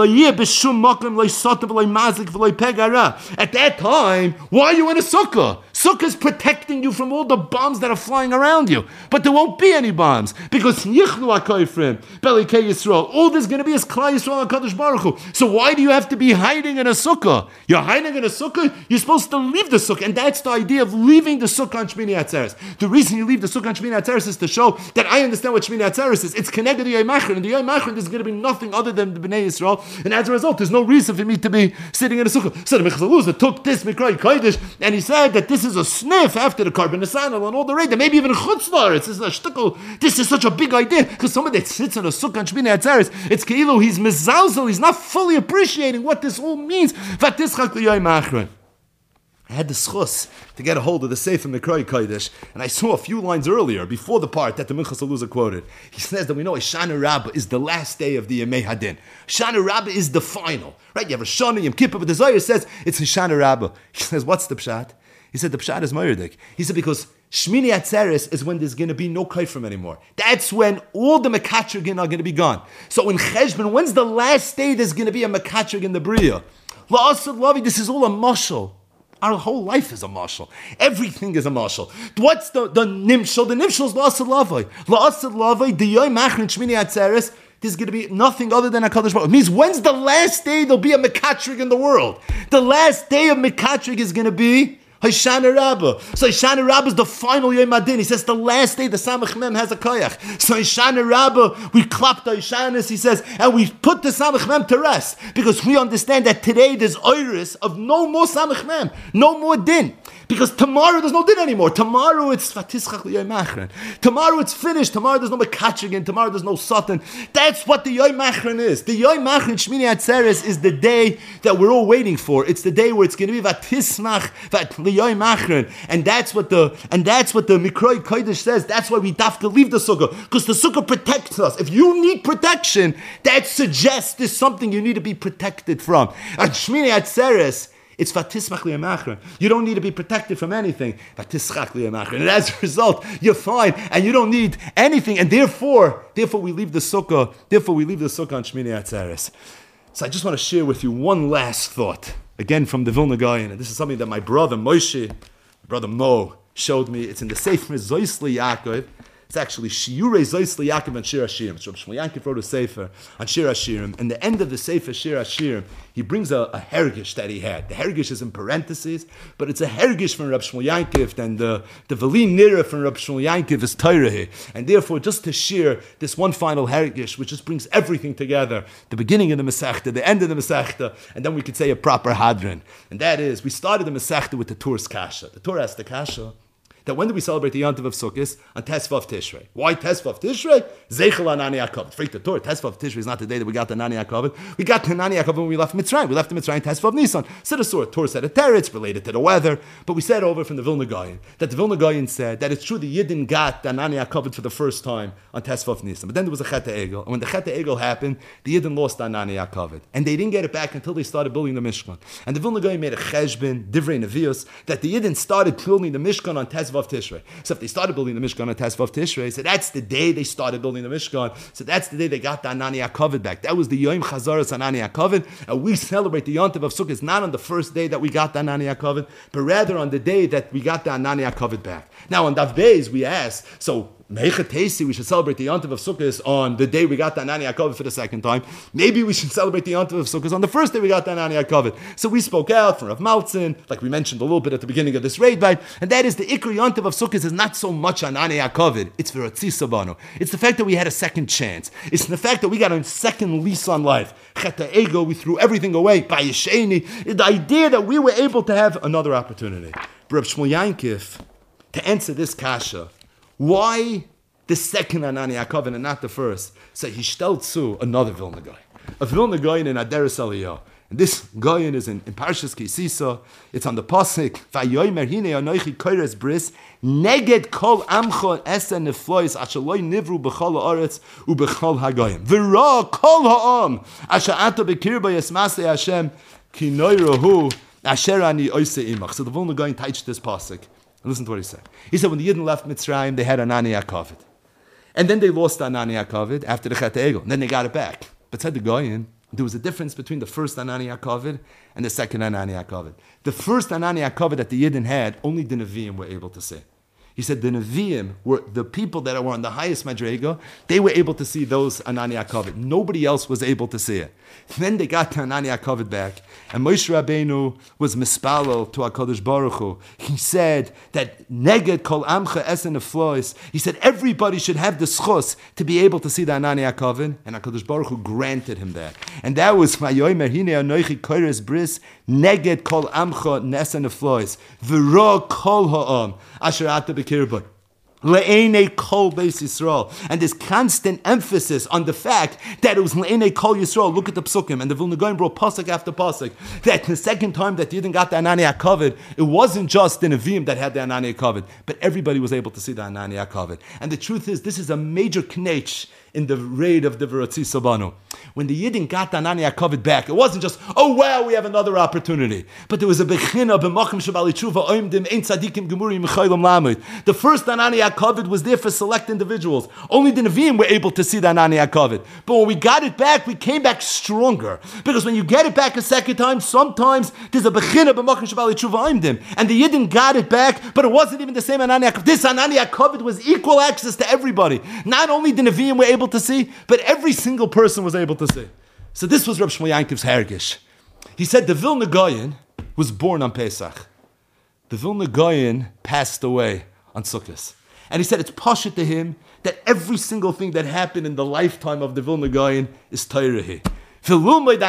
time, why are you in a sukkah? Sukkah is protecting you from all the bombs that are flying around you. But there won't be any bombs. Because Yichlu HaKoifrim, Belikei Yisrael, all there's going to be is Klal Yisrael HaKadosh Baruch Hu. So why do you have to be hiding in a sukkah? You're hiding in a sukkah, you're supposed to leave the sukkah. And that's the idea of leaving the sukkah on Shmini Atzeres. The reason you leave the sukkah on Shmini Atzeres is to show that I understand what Shmini Atzeres is. It's connected to Yom Achron. And the Yom Achron is going to be nothing other than the Bnei Yisrael. And as a result, there's no reason for me to be sitting in a sukkah. So the Mechazal Uza took this Mikrai Kodesh and he said that this is a sniff after the carbon asanal and all the raid, that maybe even Chutz La'aretz. This is a shtickle. This is such a big idea because somebody that sits in a sukkah on Shmini Atzeres, it's Keilu, he's mezalzel, he's not fully appreciating what this all means. Vatischak l'yom achron. I had the schus to get a hold of the Sefer Mikrai Kodesh, and I saw a few lines earlier, before the part that the Minchas Aluza quoted. He says that we know Shana Rabbah is the last day of the Yemei Hadin. Shana Rabbah is the final, right? You have a Shana, Yom Kippur, but the Zohar says it's Shana Rabbah. He says, what's the pshat? He said the pshat is Moirdik. He said because Shmini Atzeres is when there's going to be no kaifrim anymore. That's when all the mekatrigin are going to be gone. So in Cheshbon, when's the last day there's going to be a mekatrig in the Bria? La'asad Lavi, this is all a mashal. Our whole life is a mashal. Everything is a mashal. What's the, the nimshal? The nimshal is la'asad Lavi. La'asad Lavi, the yoy machrin Shmini Atzeres, there's going to be nothing other than a Kadosh Baruch Hu. It means when's the last day there'll be a mekatrig in the world? The last day of mekatrig is going to be Hoshana Rabbah. So Hoshana Rabbah is the final Yom Adin. He says the last day the Samach Mem has a koyach. So Hoshana Rabbah, we clap the Hoshanas, he says, and we put the Samach Mem to rest because we understand that today there's iris of no more Samach Mem, no more din. Because tomorrow there's no din anymore. Tomorrow it's Fatischach L'Yom Achron. Tomorrow it's finished. Tomorrow there's no Mekatrigan. Tomorrow there's no Satan. That's what the Yom Achron is. The Yom Achron Shmini Atzeres is the day that we're all waiting for. It's the day where it's going to be Vatismach L'Yom Achron, and that's what the and that's what the Mikrai Kodesh says. That's why we have to leave the sukkah because the sukkah protects us. If you need protection, that suggests there's something you need to be protected from. And Shmini Atzeres, it's Vatismach L'Yom Achron. You don't need to be protected from anything. Vatischach L'Yom Achron. And as a result, you're fine, and you don't need anything. And therefore, therefore we leave the sukkah. Therefore we leave the sukkah on Shmini Atzeres. So I just want to share with you one last thought, again from the Vilna Gaon, and this is something that my brother Moshe, my brother Mo, showed me. It's in the Sefer Zoisli Yaakov. It's actually Shiurei Zoisli Yaakov and Shir Hashirim. So Rabbi Shmuel Yankiv wrote a Sefer on Shir Hashirim. And the end of the Sefer Shir Hashirim, he brings a, a hergish that he had. The hergish is in parentheses, but it's a hergish from Rabbi Shmuel Yankiv, and the the Velin Nira from Rabbi Shmuel Yankiv is Torah. And therefore, just to share this one final hergish, which just brings everything together, the beginning of the Masechta, the end of the Masechta, and then we could say a proper Hadran. And that is, we started the Masechta with the Torah's Kasha. The Torah has the Kasha that when do we celebrate the Yontiv of Sukkot? On Tesvav Tishrei. Why Tesvav Tishrei? Zeichel Anani Yaakov. Freak the Torah. Tesvav Tishrei is not the day that we got the Nani Yaakov. We got the Nani Yaakov when we left Mitzrayim. We left the Mitzrayim Tesvav Nisan. Said a sword. Torah said a teretz related to the weather. But we said over from the Vilna Gaon that the Vilna Gaon said that it's true the Yidden got the Nani Yaakov for the first time on Tesvav Nisan. But then there was a Chet Egel. And when the Chet Egel happened, the Yidden lost the Nani Yaakov. And they didn't get it back until they started building the Mishkan. And the Vilna Gaon made a cheshbon, divrei nevios, that the Yidden started building the Mishkan on Tesvav Tishrei. So if they started building the Mishkan on Tesvav Tishrei, so that's the day they started building the Mishkan. So that's the day they got the Anani HaKavod back. That was the Yom Chazaras Anani HaKavod. And we celebrate the Yontiv of Sukkot not on the first day that we got the Anani HaKavod, but rather on the day that we got the Anani HaKavod back. Now on Dav Beis we ask, so Meicha we should celebrate the Yontiv of Sukkot on the day we got the Anani HaKavod for the second time. Maybe we should celebrate the Yontiv of Sukkot on the first day we got the Anani HaKavod. So we spoke out from Rav Maltzin, like we mentioned a little bit at the beginning of this raid bite, and that is the Ikr Yontiv of Sukkot is not so much Anani HaKavod, it's for Ratzisa Banu. It's the fact that we had a second chance. It's the fact that we got a second lease on life. Cheta Ego, we threw everything away. By Yesheni, the idea that we were able to have another opportunity. Rav Shmuel Yankiv, to answer this kasha, why the second Anani HaKavod and not the first? So he stellt zu another Vilna guy. A Vilna guy in Aderes Aliyah. And this guy is in, in Parshas Kisisa. It's on the Pasuk, Vayomer hine anoichi koires bris, neged kol amcho esen neflois, asher loy nivru b'chol haaretz u'b'chol hagayim. V'ra kol ha'am, asher ato b'kirba yesmasei Hashem, ki noirahu, asher ani oise imach. So the Vilna guy touched this Pasuk. Listen to what he said. He said when the Yidden left Mitzrayim, they had Anani HaKavod. And then they lost Anani HaKavod after the Chet Egel. And then they got it back. But said the Goyen, there was a difference between the first Anani HaKavod and the second Anani HaKavod. The first Anani HaKavod that the Yidden had, only the Nevi'im were able to see. He said the Nevi'im were the people that were on the highest Madrega, they were able to see those Anani HaKavod. Nobody else was able to see it. Then they got to Anani HaKavod back, and Moshe Rabbeinu was mispalel to HaKadosh Baruch Hu. He said that Neged Kol Amcha Esen Eflois, he said everybody should have the schos to be able to see the Anani HaKavod, and HaKadosh Baruch Hu granted him that. And that was Vayomer Hine Anoichi Koires Bris, Neged Kol Amcha Nesen Eflois, V'ro Kol Ha'am, Asher Ata B'Kirba. Le'enei kol beis Yisrael, and this constant emphasis on the fact that it was le'enei kol Yisrael. Look at the psukim, and the Vilna Gaon brought pasuk after pasuk that the second time that you didn't got the Anani HaKavod, it wasn't just the Nevi'im that had the Anani HaKavod, but everybody was able to see the Anani HaKavod. And the truth is, this is a major knech in the raid of the V'rotzi Sabanu. When the Yidden got the Anani HaKavod back, it wasn't just, oh wow, we have another opportunity. But there was a bechina b'machim shabali tshuva oimdim ein tzadikim gemurim mechaylam lamud. The first Anani HaKavod was there for select individuals. Only the Nevi'im were able to see the Anani HaKavod. But when we got it back, we came back stronger. Because when you get it back a second time, sometimes there's a bechina b'machim shabali tshuva oimdim. And the Yidden got it back, but it wasn't even the same Anani HaKavod. This Anani HaKavod was equal access to everybody. Not only the Nevi'im were able to see, but every single person was able to see. So this was Reb Shmuel Yankov's hergish. He said the Vilna Gaon was born on Pesach. The Vilna Gaon passed away on Sukkot. And he said it's pashut to him that every single thing that happened in the lifetime of the Vilna Gaon is Torah. So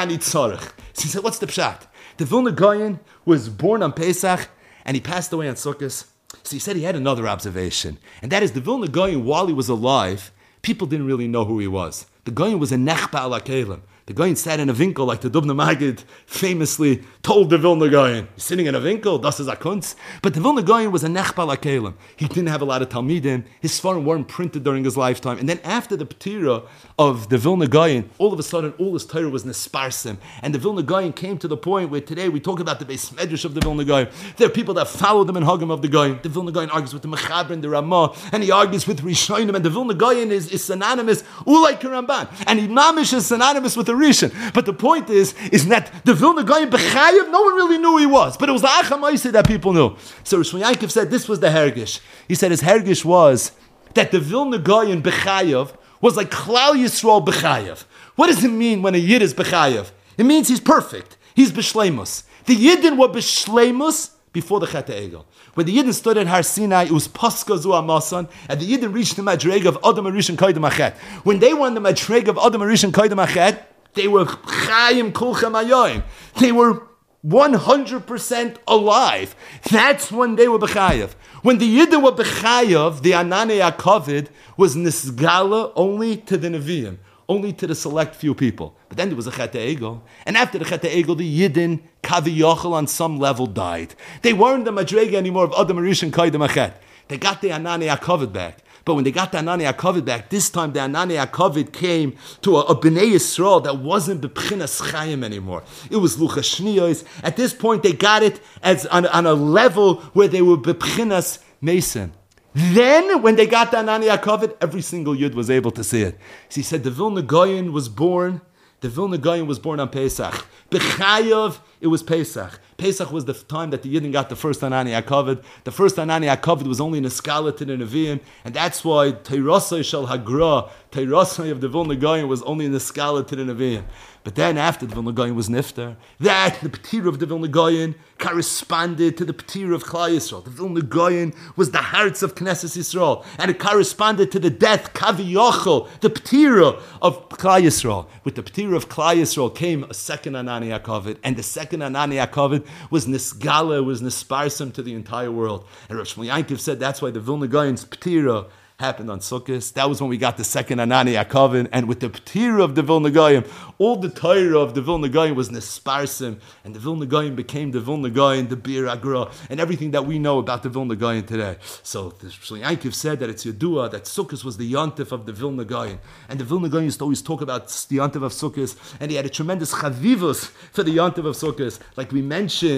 he said, what's the pshat? The Vilna Gaon was born on Pesach and he passed away on Sukkot. So he said he had another observation, and that is the Vilna Gaon, while he was alive, people didn't really know who he was. The Gaon was a nechba ala kelim. The Gaon sat in a winkel, like the Dubna Magid famously told the Vilna Gaon. He's sitting in a winkel, das is a kunz. But the Vilna Gaon was a nechba ala kelim. He didn't have a lot of Talmidim. His Sfarim weren't printed during his lifetime. And then after the Petira of the Vilna Gaon, all of a sudden, all his Torah was nesparsim. And the Vilna Gaon came to the point where today we talk about the Beis Medrash of the Vilna Gaon. There are people that follow them and hug of the Gaon. The Vilna Gaon argues with the Mechaber and the Ramah, and he argues with Rishonim, and the Vilna Gaon is, is synonymous, ulai Ramban. And he mamish is synonymous with the Rishon. But the point is, is that the Vilna Gaon B'chayev, no one really knew who he was. But it was the Achamaisi that people knew. So Rosh Yaakov said this was the hergish. He said his hergish was that the Vilna Gaon B'chayev was like Klal Yisrael B'chayev. What does it mean when a Yid is B'chayev? It means he's perfect. He's B'shleimus. The Yidden were B'shleimus before the Chet HaEgel. When the Yidden stood at Har Sinai, it was Paska Zu Amasan, and the Yidden reached the Madreg of Adam Arishan Koydem Achet. When they were on the Madreg of Adam Arishan Koydem Achet, they were Chayim Kulchem Ayoim. They were one hundred percent alive. That's when they were B'chayev. When the Yidden were B'chayev, the Anani HaKavod was Nisgala only to the Nevi'im, only to the select few people. But then there was a Chet HaEgel. And after the Chet HaEgel, the Yidden, Kaviyachal, on some level died. They weren't the Madrega anymore of Adam Arishan Koydem Achet. They got the Anani HaKavod back. But when they got the Anani HaKavod back, this time the Anani HaKavod came to a, a B'nai Yisrael that wasn't B'pchinas Chaim anymore. It was Luchas Shniyos. At this point, they got it as on, on a level where they were B'pchinas Mason. Then, when they got the Anani HaKavod, every single Yid was able to see it. So he said the Vilna Gaon was born, the Vilna Gaon was born on Pesach. B'chayev, it was Pesach. Pesach was the time that the Yidden got the first Anani HaKavod. The first Anani HaKavod was only in a skala to the Nevi'im, and that's why Teirasai Shel Hagra, Teirasai of the Vilna Gaon was only in the skala to the Nevi'im. But then after the Vilna Gaon was Nifter, that, the Petir of the Vilna Gaon, corresponded to the Petir of Klal Yisrael. The Vilna Gaon was the hearts of Knesset Yisrael, and it corresponded to the death, Kavi Yochel, the Petir of Klal Yisrael. With the Petir of Klal Yisrael came a second Anani HaKavod, and the second Anani HaKavod was Nisgala, was Nisparsam to the entire world. And Rosh Shmuel Yankov said that's why the Vilna Gaon's Petira happened on Sukkot. That was when we got the second Anani HaKavod, and with the Petira of the Vilna Gaon, all the Torah of the Vilna Gaon was Nisparsim, and the Vilna Gaon became the Vilna Gaon, the Bir Agra, and everything that we know about the Vilna Gaon today. So the Shmuel Yankov said that it's Yedua, that Sukkot was the Yontif of the Vilna Gaon, and the Vilna Gaon used to always talk about the Yontif of Sukkot, and he had a tremendous chavivus for the Yontif of Sukkot. Like we mentioned,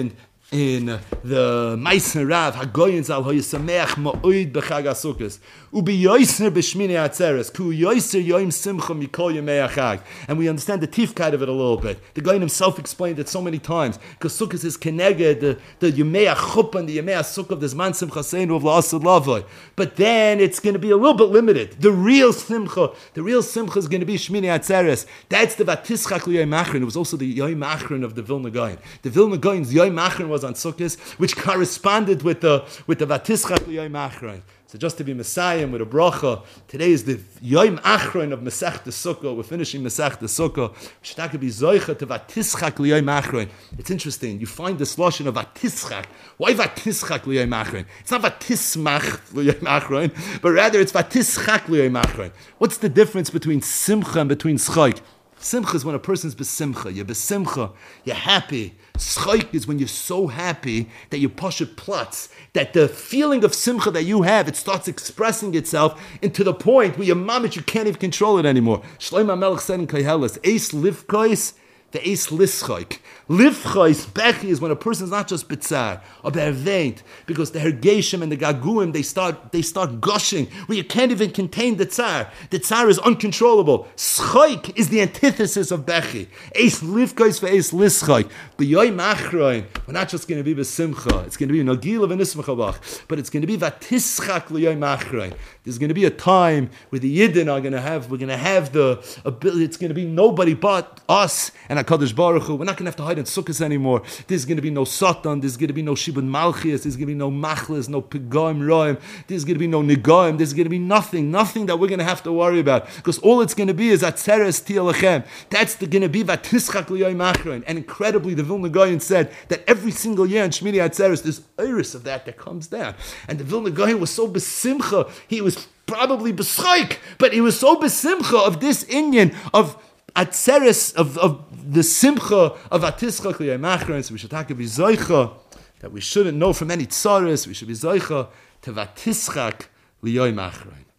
in the Meiser Rav Hagoyin Zal Hoyisameach Ma'oid B'Chag HaSukkos Ubi Yoisner B'Shmini Atzeres Ku Yoiser Yoim Simcha Mikol Yemei HaChag. And we understand the tifkat of it a little bit. The guy himself explained it so many times because Sukkos is keneged the the Yemei HaChuppah and the Yemei HaSukkah of this man Simcha Seinu of La'asad Lavoi. But then it's going to be a little bit limited. The real Simcha, the real Simcha is going to be Shmini Atzeres. That's the Vatischak L'Yom Achron. It was also the Yom Achron of the Vilna Gaon. The Vilna Gaon's Yom Achron was on Sukkos, which corresponded with the with the Vatischak L'Yom Achron. So just to be Messiah with a bracha, today is the Yom Achron of Masech the Sukkah. We're finishing Masech the Sukkah. Shtaka be Zoicha to Vatischak L'Yom Achron. It's interesting. You find this lotion of Vatischak. Why Vatischak L'Yom Achron? It's not Vatismach L'Yom Achron, but rather it's Vatischak L'Yom Achron. What's the difference between Simcha and between Schaik? Simcha is when a person's besimcha. You're besimcha. You're happy. Schaik is when you're so happy that you push it plots. That the feeling of simcha that you have, it starts expressing itself into the point where your mamit, you can't even control it anymore. Shlomo HaMelech said in Koheles, Eis livkois, the Eis lischaik. Livchais, bechi is when a person is not just bitzar or be'erveint, because the hergeshem and the gaguim, they start they start gushing where you can't even contain the tsar. The tsar is uncontrollable. Schaik is the antithesis of bechi. Eis livchais for eis lischaik. But yoy machroin, we're not just going to be besimcha. It's going to be nagila v'nismachavach, but it's going to be vatischak l'yoy machroin. There's going to be a time where the Yidden are going to have, we're going to have the ability, it's going to be nobody but us and HaKadosh Baruch Hu. We're not going to have to hide in Sukkot anymore. There's going to be no Satan, there's going to be no Shibud Malchias, there's going to be no Machlis, no Pegoim Roim, there's going to be no Nigoim, there's going to be nothing, nothing that we're going to have to worry about. Because all it's going to be is Atzeres Tielachem. That's going to be Vatischak L'Yoy Machron. And incredibly, the Vilna Gaon said that every single year in Shmini Atzeres, there's iris of that that comes down. And the Vilna Gaon was so besimcha, he was probably beschaik, but he was so besimcha of this inyan of Atzeres, of, of the simcha of Atischak L'Yoy Machron. So we should take a zoicha that we shouldn't know from any tzaris. We should be zoicha to Vatischak L'Yoy Machron.